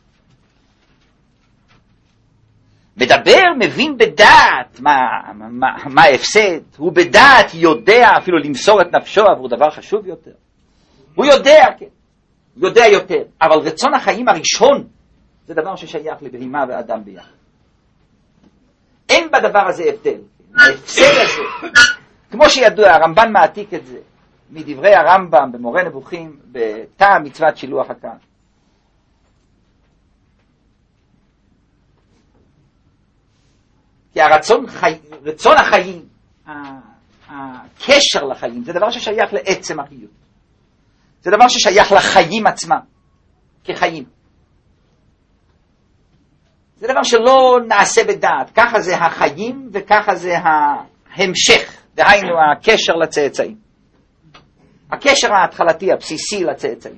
S1: מדבר מבין בדעת מה ההפסד, הוא בדעת יודע אפילו למסור את נפשו עבור דבר חשוב יותר. הוא יודע, כן, יודע יותר, אבל רצון החיים הראשון זה דבר ששייך לבהמה ואדם ביחד. אין בדבר הזה הבדל. ההפסד הזה, כמו שידוע, הרמב"ן מעתיק את זה מדברי הרמב"ם במורה נבוכים בטעם מצוות שילוח הקן. כי רצון החיים, הקשר לחיים, זה דבר ששייך לעצם החיות. זה דבר ששייך לחיים עצמם, כחיים. זה דבר שלא נעשה בדעת. ככה זה החיים וככה זה ההמשך. דהיינו הקשר לצאצאים. הקשר ההתחלתי, הבסיסי לצאצאים.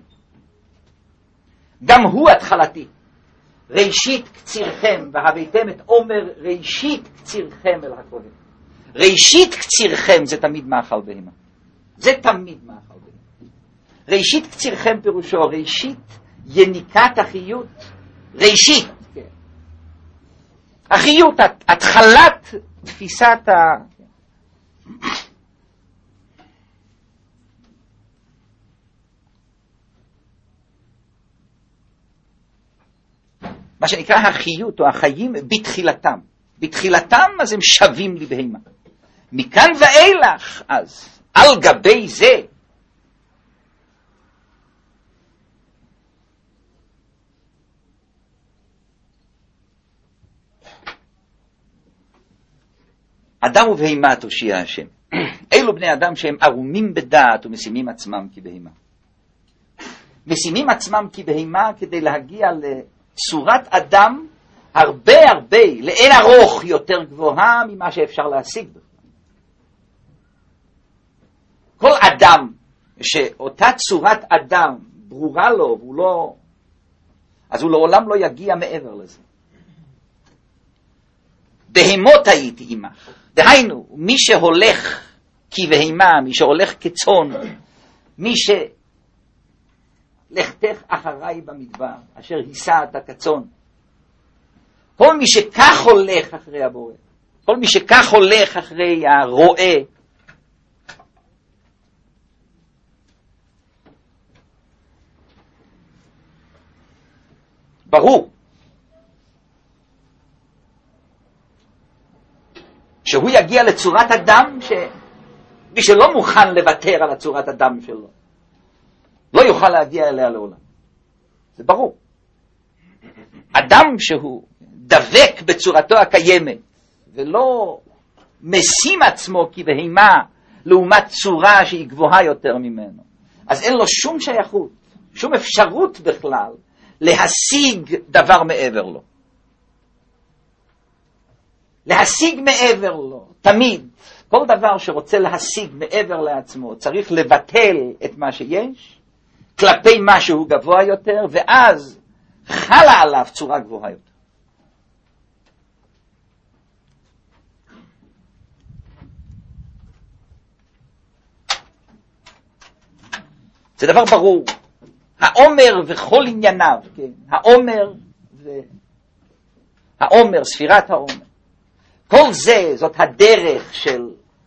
S1: גם הוא התחלתי. ראשית קצירכם, והבאתם את עומר ראשית קצירכם אל הכהן. ראשית קצירכם זה תמיד מאכל בהמה. זה תמיד מאכל בהמה. ראשית קצירכם פירושו ראשית יניקת החיות. ראשית. כן. החיות, התחלת תפיסת מה שנקרא החיות או החיים בתחילתם. בתחילתם אז הם שווים לבהמה. מכאן ואילך אז על גבי זה אדם ובהמה תושיע השם. אלו בני אדם שהם ערומים בדעת ומשימים עצמם כבהמה. משימים עצמם כבהמה כדי להגיע צורת אדם הרבה לאין ארוך יותר גבוהה ממה שאפשר להשיג בכלל. כל אדם שאותה צורת אדם ברורה לו והוא לא, אז הוא לעולם לא יגיע מעבר לזה. בהמות הייתי עמך. דהיינו, מי שהולך כבהמה, מי שהולך כצאן, מי לכתך אחריי במדבר, אשר היסעת כצאן. כל מי שכך הולך אחרי הבורא, כל מי שכך הולך אחרי הרועה, ברור שהוא יגיע לצורת אדם שמי שלא מוכן לוותר על הצורת אדם שלו לא יוכל להגיע אליה לעולם. זה ברור. אדם שהוא דבק בצורתו הקיימת ולא משים עצמו כבהמה לעומת צורה שהיא גבוהה יותר ממנו, אז אין לו שום שייכות, שום אפשרות בכלל להשיג דבר מעבר לו. להשיג מעבר לו, תמיד, כל דבר שרוצה להשיג מעבר לעצמו צריך לבטל את מה שיש כלפי משהו גבוה יותר, ואז חלה עליו צורה גבוהה יותר. זה דבר ברור. העומר וכל ענייניו, כן? העומר, ספירת העומר. כל זה, זאת הדרך של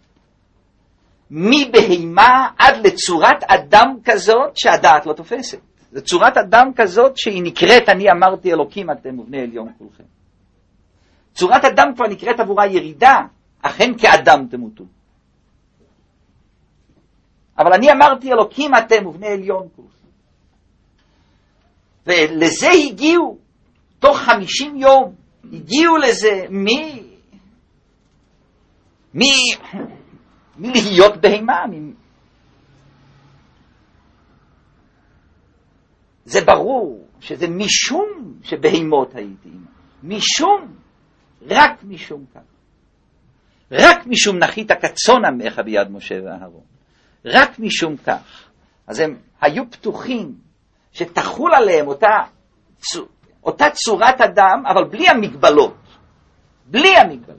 S1: מבהמה עד לצורת אדם כזאת שהדעת לא תופסת. זו צורת אדם כזאת שהיא נקראת, אני אמרתי אלוקים אתם ובני עליון כולכם. צורת אדם כבר נקראת עבורה ירידה, אכן כאדם תמותו. אבל אני אמרתי אלוקים אתם ובני עליון כולכם. ולזה הגיעו, תוך 50 יום, הגיעו לזה מלהיות בהמה. זה ברור שזה משום שבהמות הייתי, רק משום כך. רק משום נחית כצאן עמך ביד משה ואהרון. רק משום כך. אז הם היו פתוחים שתחול עליהם אותה אותה צורת אדם, אבל בלי המגבלות. בלי המגבלות.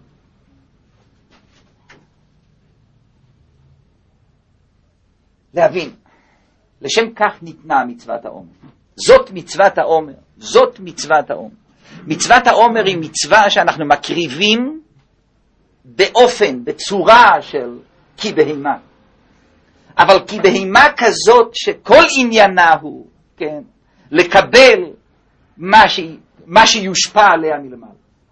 S1: להבין, לשם כך ניתנה מצוות העומר. זאת מצוות העומר. זאת מצוות העומר. מצוות העומר היא מצווה שאנחנו מקריבים באופן, בצורה של כי בהימה. אבל כי בהימה כזאת שכל עניינה הוא, כן, לקבל מה שיושפע עליה מלמעלה.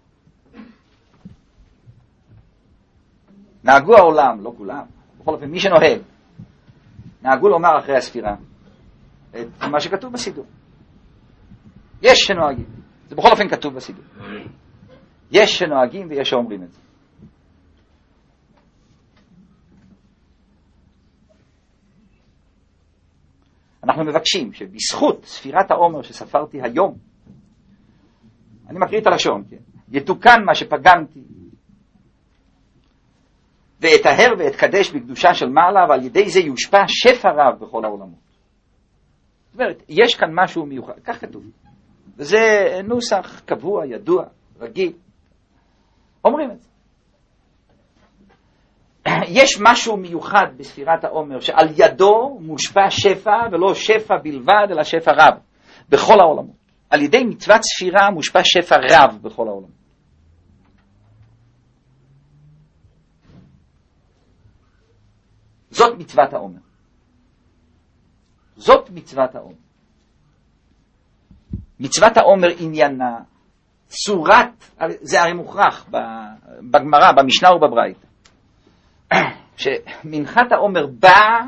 S1: נהגו העולם, לא כולם, בכל אופן מי שנוהג, נהגו לומר אחרי הספירה את מה שכתוב בסידור. יש שנוהגים, זה בכל אופן כתוב בסידור. יש שנוהגים ויש שאומרים את זה. אנחנו מבקשים שבזכות ספירת העומר שספרתי היום, אני מקריא את הלשון, כן? יתוקן מה שפגמתי, ואתהר ואתקדש בקדושה של מעלה, ועל ידי זה יושפע שפע רב בכל העולמות. זאת אומרת, יש כאן משהו מיוחד, כך כתוב. וזה נוסח קבוע, ידוע, רגיל. אומרים את זה. יש משהו מיוחד בספירת העומר, שעל ידו מושפע שפע, ולא שפע בלבד, אלא שפע רב, בכל העולמות. על ידי מצוות ספירה מושפע שפע רב בכל העולמות. זאת מצוות העומר. זאת מצוות העומר. מצוות העומר עניינה, צורת, זה הרי מוכרח בגמרא, במשנה ובברייתא. שמנחת העומר בא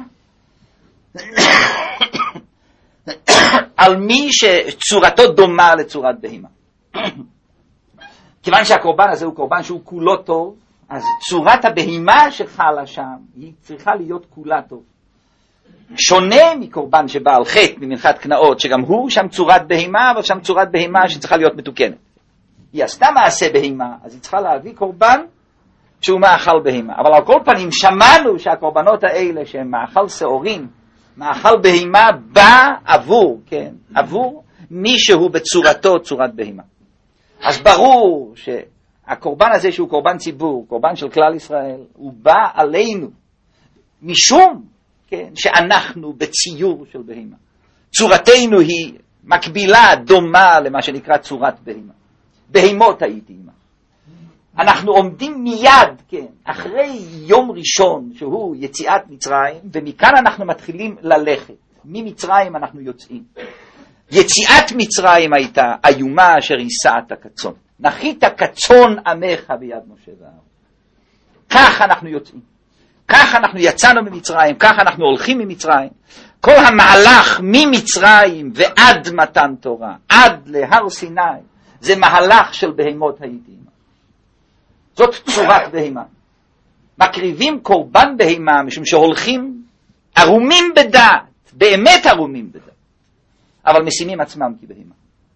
S1: על מי שצורתו דומה לצורת בהימה. כיוון שהקורבן הזה הוא קורבן שהוא כולו טוב, אז צורת הבהימה שחלה שם היא צריכה להיות כולה טוב. שונה מקורבן שבא על חטא ממנחת קנאות, שגם הוא שם צורת בהימה, אבל שם צורת בהימה שצריכה להיות מתוקנת. היא עשתה מעשה בהימה, אז היא צריכה להביא קורבן שהוא מאכל בהימה. אבל על כל פנים שמענו שהקורבנות האלה שהם מאכל שעורים, מאכל בהימה, בא עבור, כן, עבור מישהו בצורתו צורת בהימה. אז ברור שהקורבן הזה שהוא קורבן ציבור, קורבן של כלל ישראל, הוא בא עלינו משום, כן, שאנחנו בציור של בהימה. צורתנו היא מקבילה, דומה למה שנקרא צורת בהימה. בהימות הייתי עמה. אנחנו עומדים מיד, כן, אחרי יום ראשון שהוא יציאת מצרים, ומכאן אנחנו מתחילים ללכת. ממצרים אנחנו יוצאים. יציאת מצרים הייתה איומה אשר יישאת הקצון. נחית קצון עמך ביד משה ואהרון. כך אנחנו יוצאים. כך אנחנו יצאנו ממצרים, כך אנחנו הולכים ממצרים. כל המהלך ממצרים ועד מתן תורה, עד להר סיני, זה מהלך של בהימות הייתי עמה. זאת צורת בהימה. מקריבים קורבן בהימה, משום שהולכים ערומים בדעת, באמת ערומים בדעת, אבל משימים עצמם כבהימה.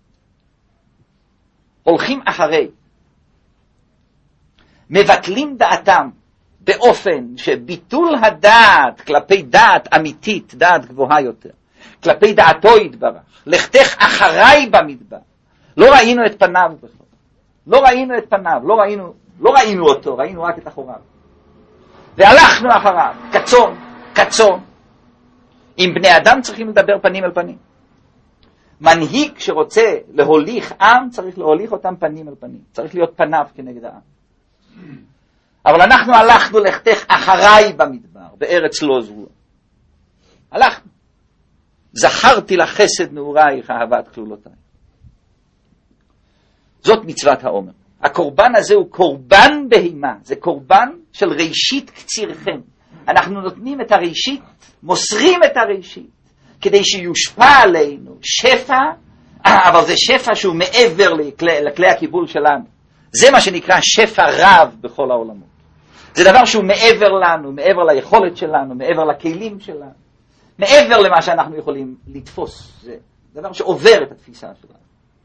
S1: הולכים אחרי, מבטלים דעתם, באופן שביטול הדעת כלפי דעת אמיתית, דעת גבוהה יותר, כלפי דעתו יתברך, לכתך אחריי במדבר. לא ראינו את פניו בכלל. לא ראינו את פניו, לא ראינו אותו, ראינו רק את אחוריו. והלכנו אחריו, קצון, קצון. עם בני אדם צריכים לדבר פנים אל פנים. מנהיג שרוצה להוליך עם, צריך להוליך אותם פנים אל פנים. צריך להיות פניו כנגד העם. אבל אנחנו הלכנו לכתך אחריי במדבר, בארץ לא זרוע. הלכנו. זכרתי לך חסד נעורייך, אהבת כלולותיי. זאת מצוות העומר. הקורבן הזה הוא קורבן בהימה, זה קורבן של ראשית קצירכם. אנחנו נותנים את הראשית, מוסרים את הראשית, כדי שיושפע עלינו שפע, אבל זה שפע שהוא מעבר לכלי הקיבול שלנו. זה מה שנקרא שפע רב בכל העולמות. זה דבר שהוא מעבר לנו, מעבר ליכולת שלנו, מעבר לכלים שלנו, מעבר למה שאנחנו יכולים לתפוס. זה דבר שעובר את התפיסה שלנו.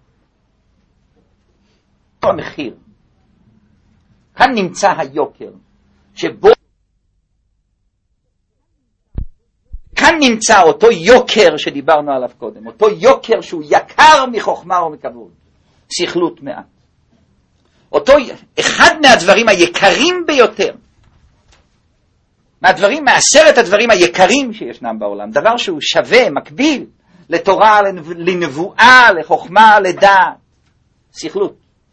S1: פה המחיר. כאן נמצא היוקר, שבו כאן נמצא אותו יוקר שדיברנו עליו קודם, אותו יוקר שהוא יקר מחוכמה ומכבוד, שכלות מעט. אותו אחד מהדברים היקרים ביותר, מעשרת הדברים היקרים שישנם בעולם, דבר שהוא שווה, מקביל לתורה, לנבואה, לחוכמה, לדעת, שכלות.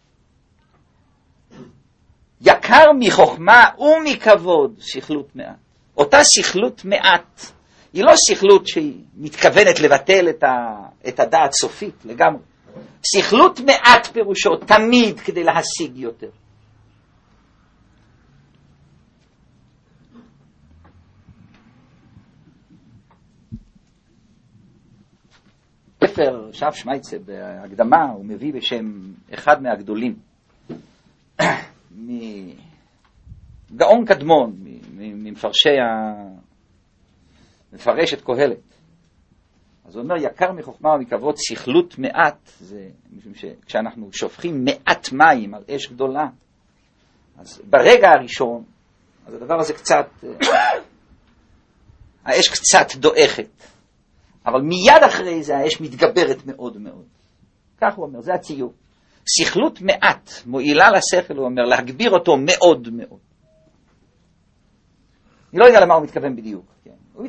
S1: יקר מחוכמה ומכבוד, שכלות מעט. אותה שכלות מעט, היא לא שכלות שהיא מתכוונת לבטל את הדעת סופית לגמרי. שכלות מעט פירושו תמיד כדי להשיג יותר. ספר שף שמייצה בהקדמה הוא מביא בשם אחד מהגדולים, גאון קדמון, מפרש את קהלת. אז הוא אומר, יקר מחוכמה ומכבוד, שכלות מעט, זה משום שכשאנחנו שופכים מעט מים על אש גדולה, אז ברגע הראשון, אז הדבר הזה קצת, האש קצת דועכת, אבל מיד אחרי זה האש מתגברת מאוד מאוד. כך הוא אומר, זה הציור. שכלות מעט מועילה לשכל, הוא אומר, להגביר אותו מאוד מאוד. אני לא יודע למה הוא מתכוון בדיוק. כן? הוא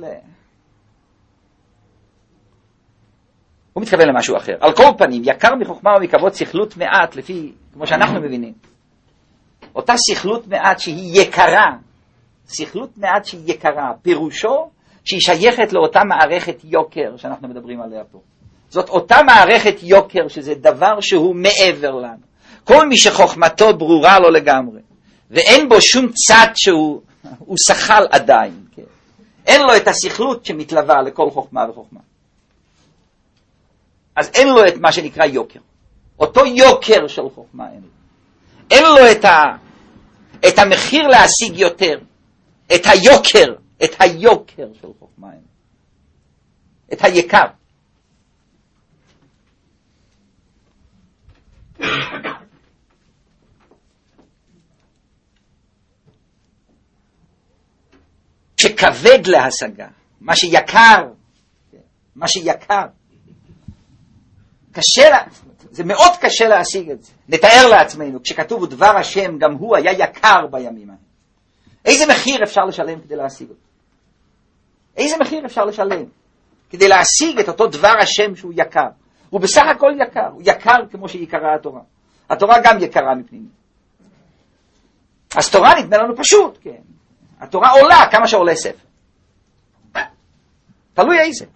S1: מתכוון למשהו אחר. על כל פנים, יקר מחוכמה ומכבוד שכלות מעט, לפי, כמו שאנחנו מבינים. אותה שכלות מעט שהיא יקרה, שכלות מעט שהיא יקרה, פירושו שהיא שייכת לאותה מערכת יוקר שאנחנו מדברים עליה פה. זאת אותה מערכת יוקר שזה דבר שהוא מעבר לנו. כל מי שחוכמתו ברורה לו לגמרי, ואין בו שום צד שהוא שחל עדיין. כן? אין לו את השכלות שמתלווה לכל חוכמה וחוכמה. אז אין לו את מה שנקרא יוקר. אותו יוקר של חוכמה אין לו. אין לו את המחיר להשיג יותר. את היוקר של חוכמה אין לו. את היקר. שכבד להשגה, מה שיקר, זה מאוד קשה להשיג את זה. נתאר לעצמנו, כשכתוב דבר השם, גם הוא היה יקר בימים ההם. איזה מחיר אפשר לשלם כדי להשיג אותו? איזה מחיר אפשר לשלם כדי להשיג את אותו דבר השם שהוא יקר? הוא בסך הכל יקר, הוא יקר כמו שיקרה התורה. התורה גם יקרה מפנימית. אז תורה נדמה לנו פשוט, כן. התורה עולה כמה שעולה ספר. תלוי איזה.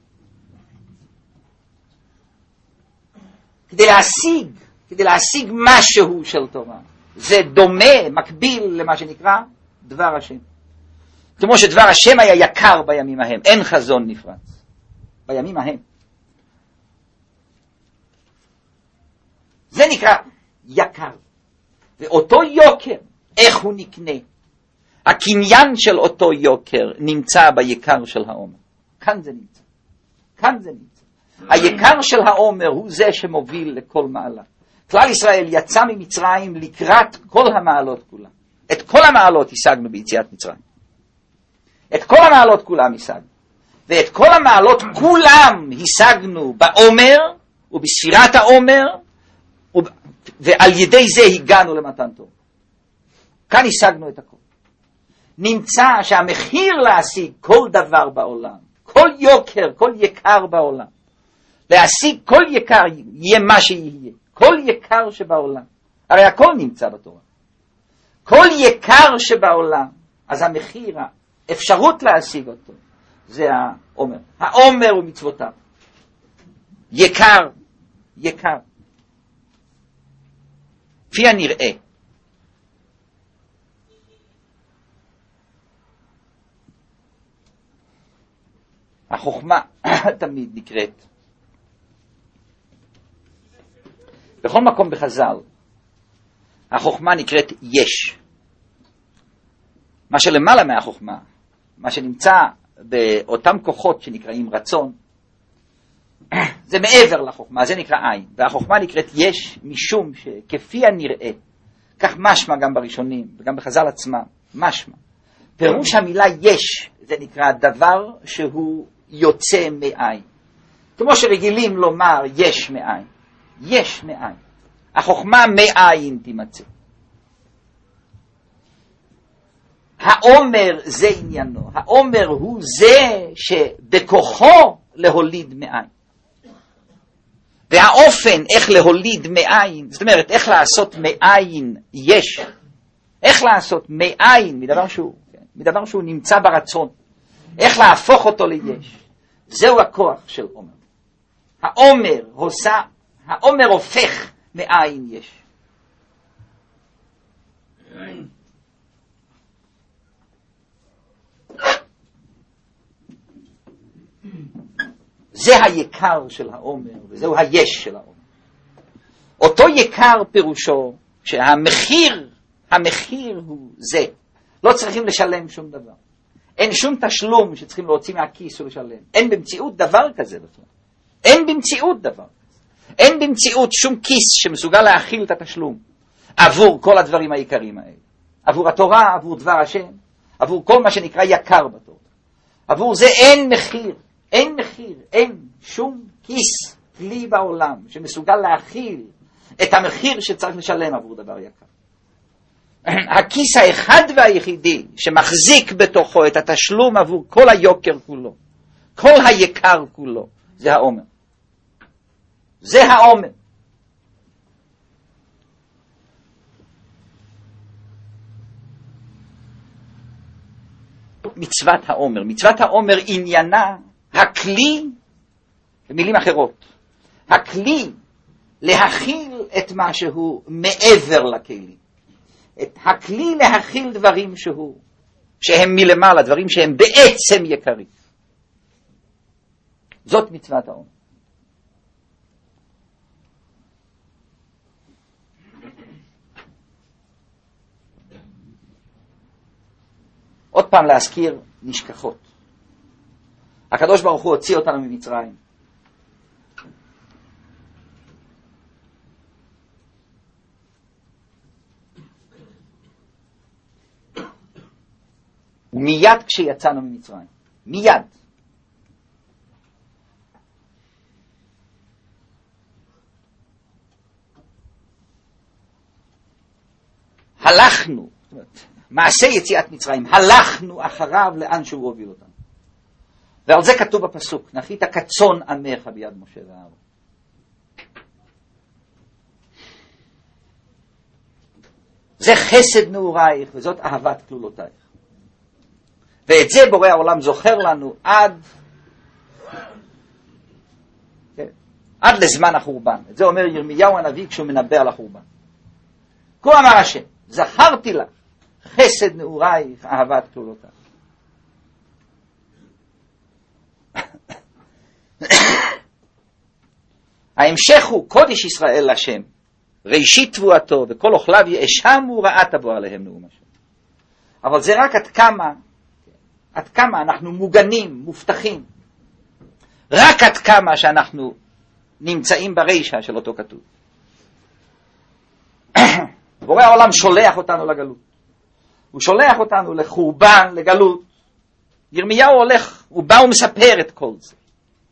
S1: כדי להשיג משהו של תורה. זה דומה, מקביל למה שנקרא דבר השם. כמו שדבר השם היה יקר בימים ההם, אין חזון נפרץ. בימים ההם. זה נקרא יקר. ואותו יוקר, איך הוא נקנה? הקניין של אותו יוקר נמצא ביקר של העומר. כאן זה נמצא. היקר של העומר הוא זה שמוביל לכל מעלה. כלל ישראל יצא ממצרים לקראת כל המעלות כולם. את כל המעלות השגנו ביציאת מצרים. את כל המעלות כולם השגנו. ואת כל המעלות כולם השגנו בעומר ובספירת העומר, ועל ידי זה הגענו למתן תורה. כאן השגנו את הכל. נמצא שהמחיר להשיג כל דבר בעולם, כל יוקר, כל יקר בעולם, להשיג כל יקר יהיה מה שיהיה, כל יקר שבעולם, הרי הכל נמצא בתורה. כל יקר שבעולם, אז המחיר, האפשרות להשיג אותו, זה העומר. העומר הוא מצוותיו. יקר. כפי הנראה, החוכמה תמיד נקראת. בכל מקום בחז"ל, החוכמה נקראת יש. מה שלמעלה מהחוכמה, מה שנמצא באותם כוחות שנקראים רצון, זה מעבר לחוכמה, זה נקרא עין. והחוכמה נקראת יש משום שכפי הנראה, כך משמע גם בראשונים וגם בחז"ל עצמם, משמע. פירוש המילה יש זה נקרא דבר שהוא יוצא מאין. כמו שרגילים לומר יש מאין. יש מאין. החוכמה מאין תימצא. האומר זה עניינו. האומר הוא זה שבכוחו להוליד מאין. והאופן איך להוליד מאין, זאת אומרת איך לעשות מאין יש. איך לעשות מאין מדבר שהוא נמצא ברצון. איך להפוך אותו ליש. זהו הכוח של אומר. האומר הופך מאין יש. זה היקר של האומר, וזהו היש של האומר. אותו יקר פירושו שהמחיר הוא זה. לא צריכים לשלם שום דבר. אין שום תשלום שצריכים להוציא מהכיס ולשלם. אין במציאות דבר כזה בכלל. אין במציאות דבר כזה. אין במציאות שום כיס שמסוגל להכיל את התשלום עבור כל הדברים העיקריים האלה. עבור התורה, עבור דבר השם, עבור כל מה שנקרא יקר בתורה. עבור זה אין מחיר. אין מחיר, אין שום כיס, כלי בעולם שמסוגל להכיל את המחיר שצריך לשלם עבור דבר יקר. הכיס האחד והיחידי שמחזיק בתוכו את התשלום עבור כל היוקר כולו, כל היקר כולו, זה האומר. זה האומר. מצוות האומר. מצוות האומר עניינה הכלי, במילים אחרות, הכלי להכיל את מה שהוא מעבר לכלים. את הכלי להכיל דברים שהם מלמעלה, דברים שהם בעצם יקרים. זאת מצוות האומר. עוד פעם להזכיר נשכחות. הקדוש ברוך הוא הוציא אותנו ממצרים. ומיד כשיצאנו ממצרים, מיד, הלכנו, מעשה יציאת מצרים, הלכנו אחריו לאן שהוא הוביל אותנו. ועל זה כתוב בפסוק, נחית כצאן עמך ביד משה ואהרון. זה חסד נעורייך וזאת אהבת כלולותייך. ואת זה בורא העולם זוכר לנו עד לזמן החורבן. את זה אומר ירמיהו הנביא כשהוא מנבא על החורבן. כה אמר השם, זכרתי לך חסד נעורייך אהבת כלולותייך. ההמשך הוא קודש ישראל לשם, ראשית תבואתו וכל אוכליו יאשמו רעת תבוא עליהם נאום השם. אבל זה רק עד כמה אנחנו מוגנים, מובטחים. רק עד כמה שאנחנו נמצאים ברישה של אותו כתוב. בורא העולם שולח אותנו לגלות. הוא שולח אותנו לחורבן, לגלות. ירמיהו הולך, הוא בא ומספר את כל זה.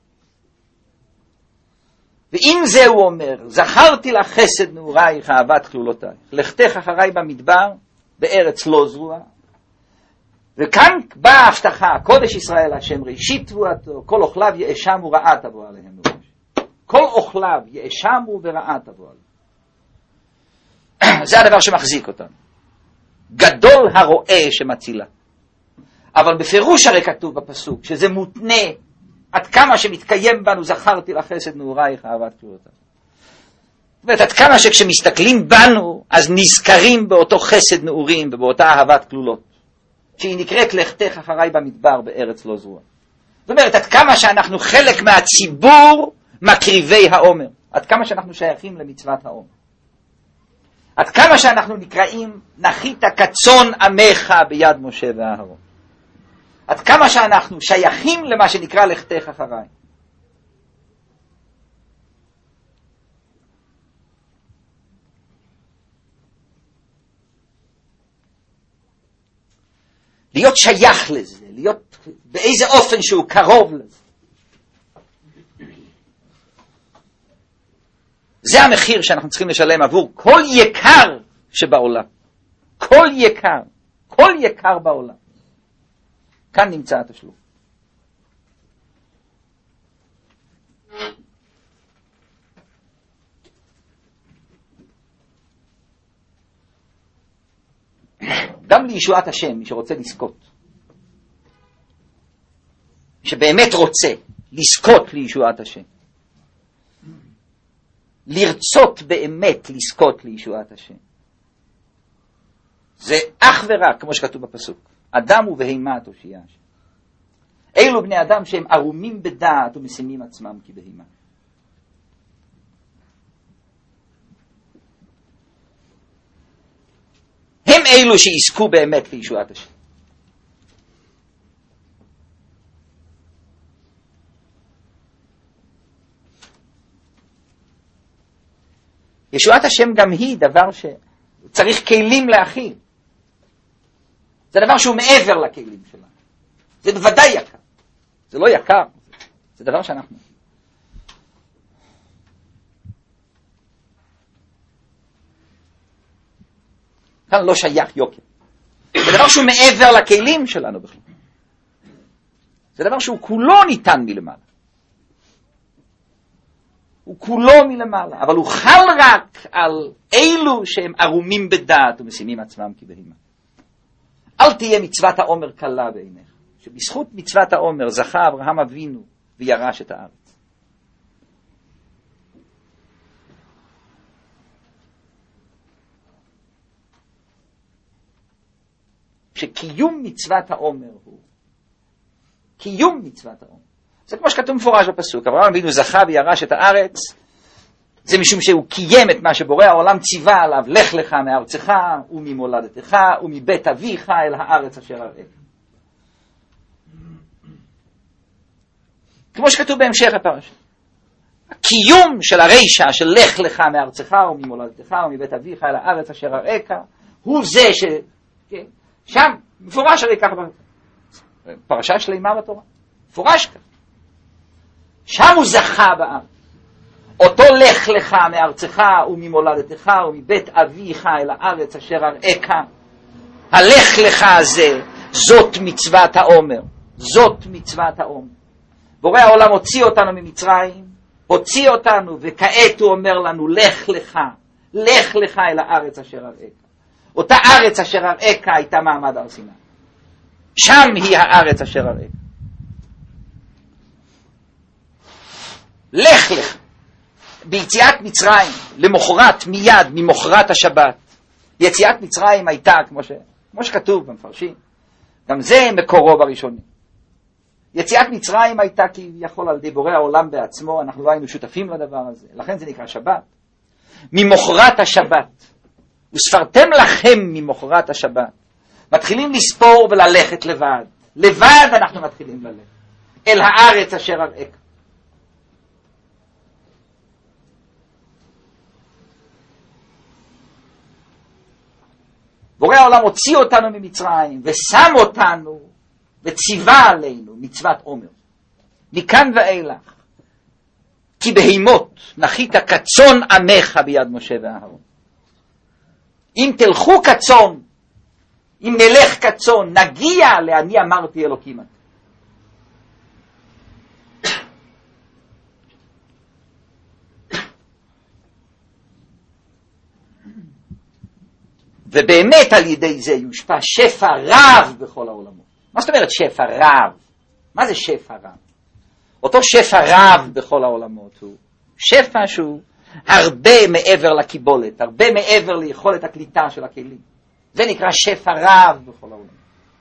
S1: ואם זה הוא אומר, זכרתי לך חסד נעורייך אהבת כלולותייך, לכתך אחריי במדבר, בארץ לא זרוע. וכאן באה ההבטחה, קודש ישראל השם ראשית תבואתו, כל אוכליו יאשמו רעה תבוא עליהם. כל אוכליו יאשמו ורעה תבוא עליהם. זה הדבר שמחזיק אותנו. גדול הרואה שמצילה. אבל בפירוש הרי כתוב בפסוק, שזה מותנה, עד כמה שמתקיים בנו זכרתי לך חסד נעורייך אהבת כלולותייך. זאת אומרת, עד כמה שכשמסתכלים בנו, אז נזכרים באותו חסד נעורים ובאותה אהבת כלולות. שהיא נקראת לכתך אחריי במדבר בארץ לא זרוע. זאת אומרת, עד כמה שאנחנו חלק מהציבור מקריבי האומר. עד כמה שאנחנו שייכים למצוות האומר. עד כמה שאנחנו נקראים נחית כצאן עמך ביד משה ואהרון. עד כמה שאנחנו שייכים למה שנקרא לכתך אחריי. להיות שייך לזה, להיות באיזה אופן שהוא קרוב לזה. זה המחיר שאנחנו צריכים לשלם עבור כל יקר שבעולם. כל יקר. כל יקר בעולם. כאן נמצא התשלום. גם לישועת השם, מי שרוצה לזכות. מי שבאמת רוצה לזכות לישועת השם. לרצות באמת לזכות לישועת השם. זה אך ורק, כמו שכתוב בפסוק, אדם ובהמה תושיע השם. אלו בני אדם שהם ערומים בדעת ומשימים עצמם כבהמה. הם אלו שיזכו באמת לישועת השם. ישועת השם גם היא דבר שצריך כלים להכיל. זה דבר שהוא מעבר לכלים שלנו. זה בוודאי יקר. זה לא יקר. זה דבר שאנחנו... כאן לא שייך יוקר. זה דבר שהוא מעבר לכלים שלנו בכלל. זה דבר שהוא כולו ניתן מלמעלה. הוא כולו מלמעלה, אבל הוא חל רק על אלו שהם ערומים בדעת ומשימים עצמם כבהמה. אל תהיה מצוות העומר קלה בעיניך, שבזכות מצוות העומר זכה אברהם אבינו וירש את הארץ. שקיום מצוות העומר הוא קיום מצוות העומר. זה כמו שכתוב מפורש בפסוק, אברהם אבינו זכה וירש את הארץ, זה משום שהוא קיים את מה שבורא העולם ציווה עליו, לך לך מארצך וממולדתך ומבית אביך אל הארץ אשר אראך. כמו שכתוב בהמשך הפרשה. הקיום של הרשע של לך לך מארצך וממולדתך ומבית אביך אל הארץ אשר אראך, הוא זה ש... כן? שם, מפורש הרי ככה, פרשה שלמה בתורה, מפורש ככה. שם הוא זכה בארץ. אותו לך לך מארצך וממולדתך ומבית אביך אל הארץ אשר אראך. הלך לך הזה, זאת מצוות העומר. זאת מצוות העומר. בורא העולם הוציא אותנו ממצרים, הוציא אותנו, וכעת הוא אומר לנו, לך לך, לך לך אל הארץ אשר אראך. אותה ארץ אשר אראך הייתה מעמד הר סיני. שם היא הארץ אשר אראך. לך לך. ביציאת מצרים, למחרת, מיד, ממחרת השבת. יציאת מצרים הייתה, כמו שכתוב במפרשים, גם זה מקורו בראשונים. יציאת מצרים הייתה כביכול על ידי בורא העולם בעצמו, אנחנו לא היינו שותפים לדבר הזה, לכן זה נקרא שבת. ממחרת השבת, וספרתם לכם ממחרת השבת, מתחילים לספור וללכת לבד. לבד אנחנו מתחילים ללכת. אל הארץ אשר אראך. בורא העולם הוציא אותנו ממצרים ושם אותנו וציווה עלינו מצוות עומר. מכאן ואילך, כי בהימות נחית כצאן עמך ביד משה ואהרון. אם תלכו כצאן, אם נלך כצאן, נגיע לאני אמרתי אלוקים. ובאמת על ידי זה יושפע שפע רב בכל העולמות. מה זאת אומרת שפע רב? מה זה שפע רב? אותו שפע רב בכל העולמות הוא שפע שהוא הרבה מעבר לקיבולת, הרבה מעבר ליכולת הקליטה של הכלים. זה נקרא שפע רב בכל העולמות.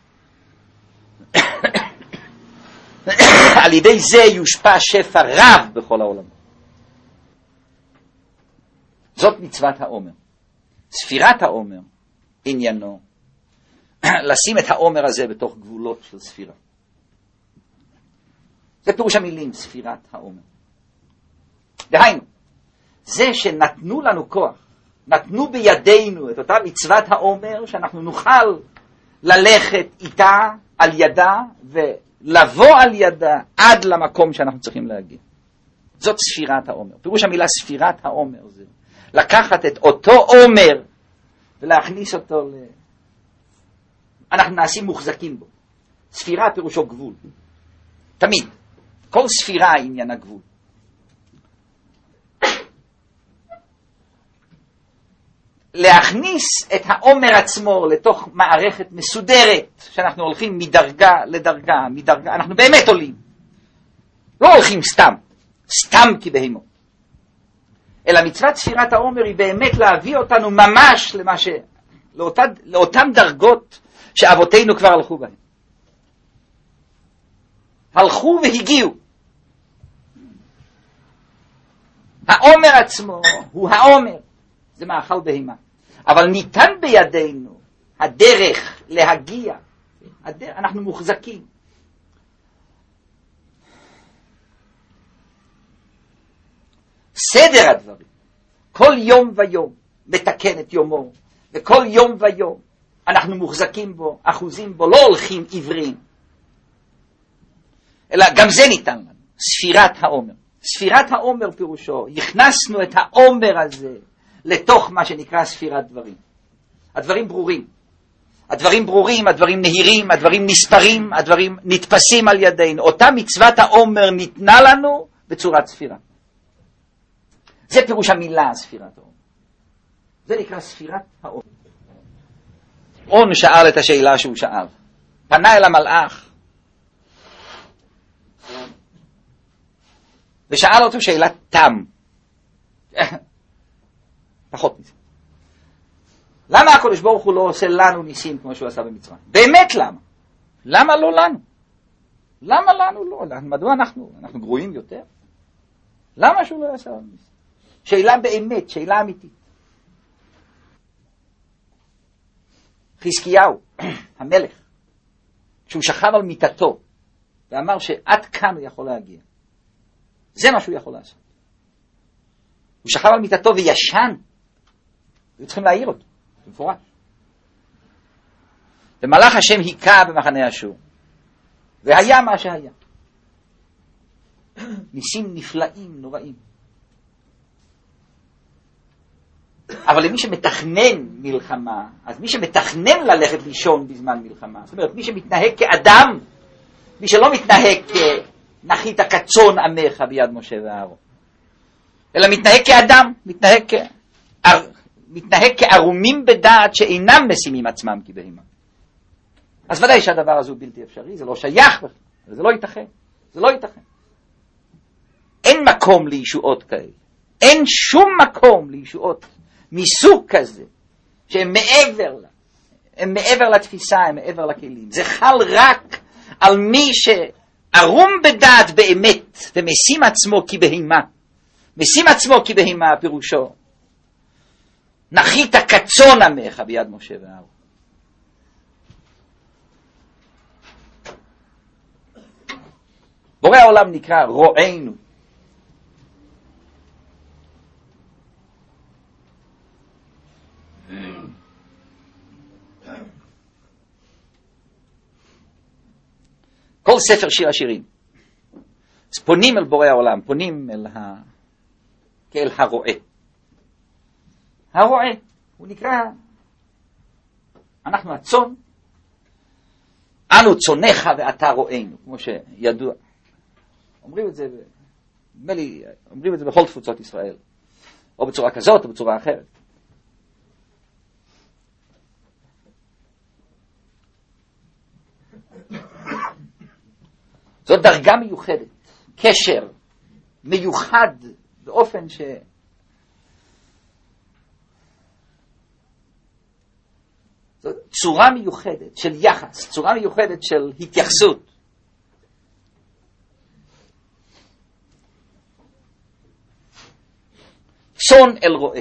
S1: על ידי זה יושפע שפע רב בכל העולמות. זאת מצוות העומר. ספירת העומר עניינו לשים את העומר הזה בתוך גבולות של ספירה. זה פירוש המילים ספירת העומר. דהיינו, זה שנתנו לנו כוח, נתנו בידינו את אותה מצוות העומר, שאנחנו נוכל ללכת איתה על ידה לבוא על ידה עד למקום שאנחנו צריכים להגיע. זאת ספירת העומר. פירוש המילה ספירת העומר זה לקחת את אותו עומר ולהכניס אותו אנחנו נעשים מוחזקים בו. ספירה פירושו גבול. תמיד. כל ספירה עניין הגבול. להכניס את העומר עצמו לתוך מערכת מסודרת, שאנחנו הולכים מדרגה לדרגה, אנחנו באמת עולים. לא הולכים סתם כי בהימות. אלא מצוות ספירת העומר היא באמת להביא אותנו ממש לאותן דרגות שאבותינו כבר הלכו בהן. הלכו והגיעו. העומר עצמו הוא העומר, זה מאכל בהימה. אבל ניתן בידינו הדרך להגיע, אנחנו מוחזקים. סדר הדברים, כל יום ויום מתקן את יומו, וכל יום ויום אנחנו מוחזקים בו, אחוזים בו, לא הולכים עיוורים. אלא גם זה ניתן לנו, ספירת העומר. ספירת העומר פירושו, הכנסנו את העומר הזה לתוך מה שנקרא ספירת דברים. הדברים ברורים. הדברים ברורים, הדברים נהירים, הדברים נספרים, הדברים נתפסים על ידינו. אותה מצוות העומר ניתנה לנו בצורת ספירה. זה פירוש המילה ספירת העומר. זה נקרא ספירת העומר. און שאל את השאלה שהוא שאל. פנה אל המלאך ושאל אותו שאלת תם. פחות מזה. למה הקדוש ברוך הוא לא עושה לנו ניסים כמו שהוא עשה במצרים? באמת למה? למה לא לנו? למה לנו לא? מדוע אנחנו גרועים יותר? למה שהוא לא יעשה לנו ניסים? שאלה באמת, שאלה אמיתית. חזקיהו, המלך, כשהוא שכב על מיטתו ואמר שעד כאן הוא יכול להגיע, זה מה שהוא יכול לעשות. הוא שכב על מיטתו וישן, היו צריכים להעיר אותו, במפורש. ומלאך השם היכה במחנה אשור, והיה מה שהיה. ניסים נפלאים, נוראים. אבל למי שמתכנן מלחמה, אז מי שמתכנן ללכת לישון בזמן מלחמה, זאת אומרת, מי שמתנהג כאדם, מי שלא מתנהג כנחית הקצון עמך ביד משה ואהרון, אלא מתנהג כאדם, מתנהג כערומים בדעת שאינם משימים עצמם כבהמה. אז ודאי שהדבר הזה הוא בלתי אפשרי, זה לא שייך בכלל, זה לא ייתכן, זה לא ייתכן. אין מקום לישועות כאלה, אין שום מקום לישועות מסוג כזה, שהם מעבר לתפיסה, הם מעבר לכלים. זה חל רק על מי שערום בדעת באמת, ומשים עצמו כבהמה. משים עצמו כבהמה פירושו, נחית קצון עמך ביד משה ואהרון. בורא העולם נקרא רוענו. כל ספר שיר השירים, אז פונים אל בורא העולם, פונים כאל הרועה. הרועה, הוא נקרא, אנחנו הצאן, אנו צונך ואתה רוענו, כמו שידוע. אומרים את זה, אומרים את זה בכל תפוצות ישראל, או בצורה כזאת או בצורה אחרת. זאת דרגה מיוחדת, קשר מיוחד באופן זאת צורה מיוחדת של יחס, צורה מיוחדת של התייחסות. צאן אל רועה.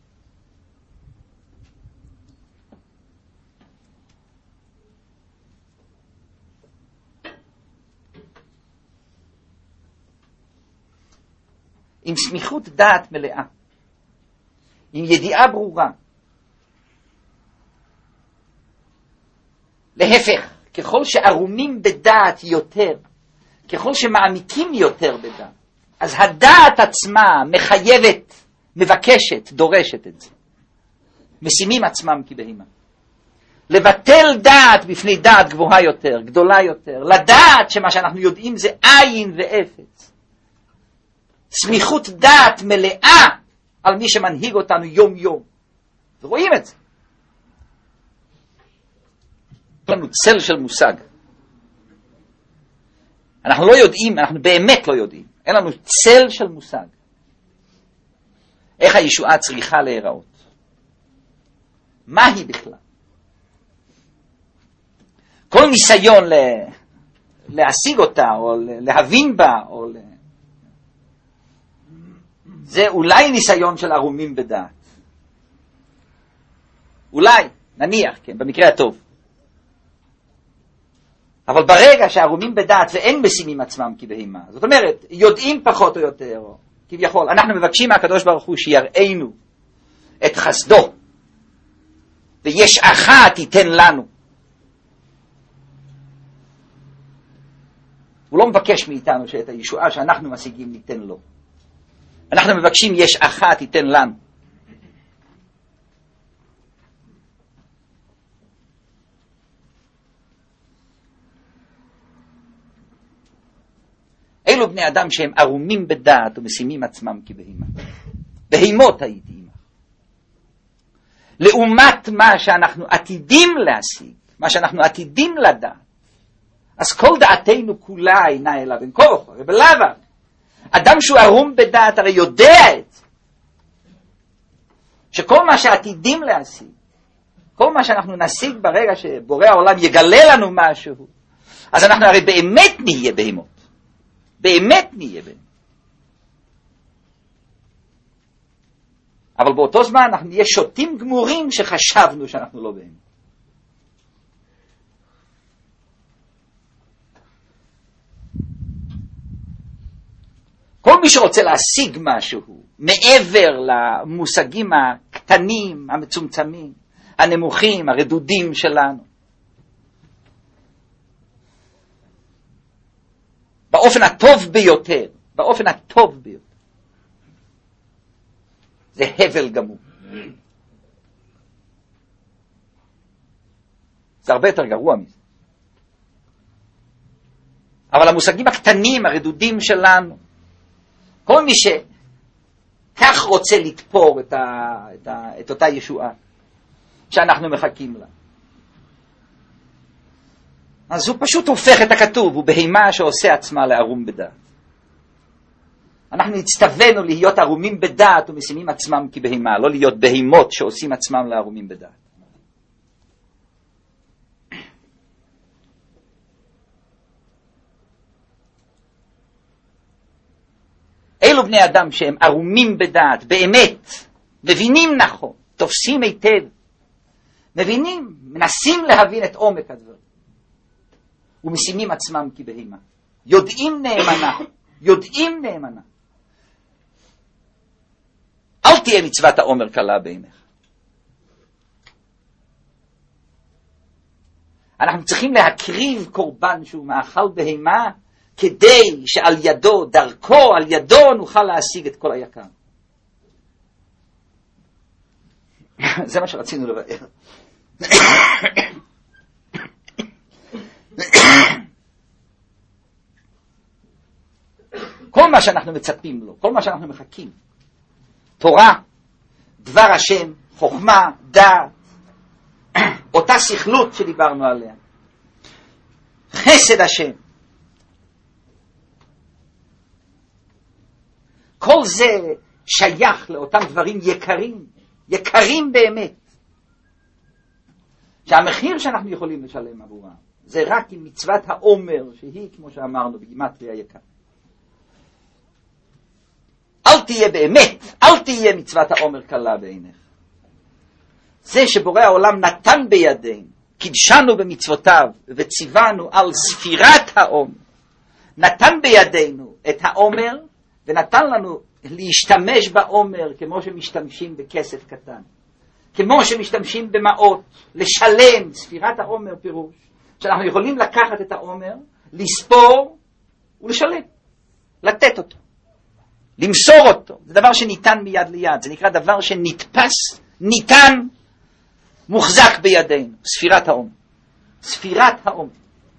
S1: עם סמיכות דעת מלאה, עם ידיעה ברורה. להפך, ככל שערומים בדעת יותר, ככל שמעמיקים יותר בדעת, אז הדעת עצמה מחייבת, מבקשת, דורשת את זה. משימים עצמם כבהימה. לבטל דעת בפני דעת גבוהה יותר, גדולה יותר, לדעת שמה שאנחנו יודעים זה עין ואפס. סמיכות דעת מלאה על מי שמנהיג אותנו יום יום. ורואים את זה. יש לנו צל של מושג. אנחנו לא יודעים, אנחנו באמת לא יודעים. אין לנו צל של מושג. איך הישועה צריכה להיראות? מה היא בכלל? כל ניסיון להשיג אותה, או להבין בה, זה אולי ניסיון של ערומים בדעת. אולי, נניח, כן, במקרה הטוב. אבל ברגע שהערומים בדעת ואין משימים עצמם כבהימה, זאת אומרת, יודעים פחות או יותר, או כביכול, אנחנו מבקשים מהקדוש ברוך הוא שיראינו את חסדו, וישעך תיתן לנו. הוא לא מבקש מאיתנו שאת הישועה שאנחנו משיגים ניתן לו. אנחנו מבקשים ישעך תיתן לנו. אלו בני אדם שהם ערומים בדעת ומשימים עצמם כבהימה. בהימות הייתי עימה. לעומת מה שאנחנו עתידים להשיג, מה שאנחנו עתידים לדעת, אז כל דעתנו כולה אינה אליו, אין כוח, ובלבה. אדם שהוא ערום בדעת הרי יודע את זה. שכל מה שעתידים להשיג, כל מה שאנחנו נשיג ברגע שבורא העולם יגלה לנו משהו, אז אנחנו הרי באמת נהיה בהימות. באמת נהיה בהימות. אבל באותו זמן אנחנו נהיה שוטים גמורים שחשבנו שאנחנו לא בהימות. כל מי שרוצה להשיג משהו מעבר למושגים הקטנים, המצומצמים, הנמוכים, הרדודים שלנו, באופן הטוב ביותר, באופן הטוב ביותר, זה הבל גמור. זה הרבה יותר גרוע מזה. אבל המושגים הקטנים, הרדודים שלנו, כל מי שכך רוצה לתפור את אותה ישועה שאנחנו מחכים לה, אז הוא פשוט הופך את הכתוב, הוא בהימה שעושה עצמה לערום בדעת. אנחנו נצטווינו להיות ערומים בדעת ומשימים עצמם כבהימה, לא להיות בהימות שעושים עצמם לערומים בדעת. אלו בני אדם שהם ערומים בדעת, באמת, מבינים נכון, תופסים היטב, מבינים, מנסים להבין את עומק הדברים, ומשימים עצמם כבהימה. יודעים נאמנה, יודעים נאמנה. אל תהיה מצוות העומר קלה בעיניך. אנחנו צריכים להקריב קורבן שהוא מאכל בהימה, כדי שעל ידו, דרכו, על ידו, נוכל להשיג את כל היקר. זה מה שרצינו לבאר. כל מה שאנחנו מצפים לו, כל מה שאנחנו מחכים, תורה, דבר השם, חוכמה, דעת, אותה שכלות שדיברנו עליה, חסד השם, כל זה שייך לאותם דברים יקרים, יקרים באמת, שהמחיר שאנחנו יכולים לשלם עבורם זה רק עם מצוות העומר, שהיא כמו שאמרנו בגימטריה יקר. אל תהיה באמת, אל תהיה מצוות העומר קלה בעיניך. זה שבורא העולם נתן בידינו, קידשנו במצוותיו וציוונו על ספירת העומר, נתן בידינו את העומר ונתן לנו להשתמש בעומר כמו שמשתמשים בכסף קטן, כמו שמשתמשים במעות, לשלם. ספירת העומר פירוש שאנחנו יכולים לקחת את העומר, לספור ולשלם, לתת אותו, למסור אותו. זה דבר שניתן מיד ליד, זה נקרא דבר שנתפס, ניתן, מוחזק בידינו. ספירת העומר. ספירת העומר.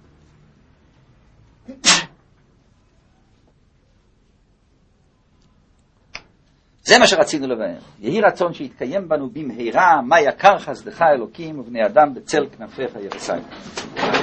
S1: זה מה שרצינו לבאר. יהי רצון שיתקיים בנו במהרה, מה יקר חסדך אלוקים ובני אדם בצל כנפיך ירסיים.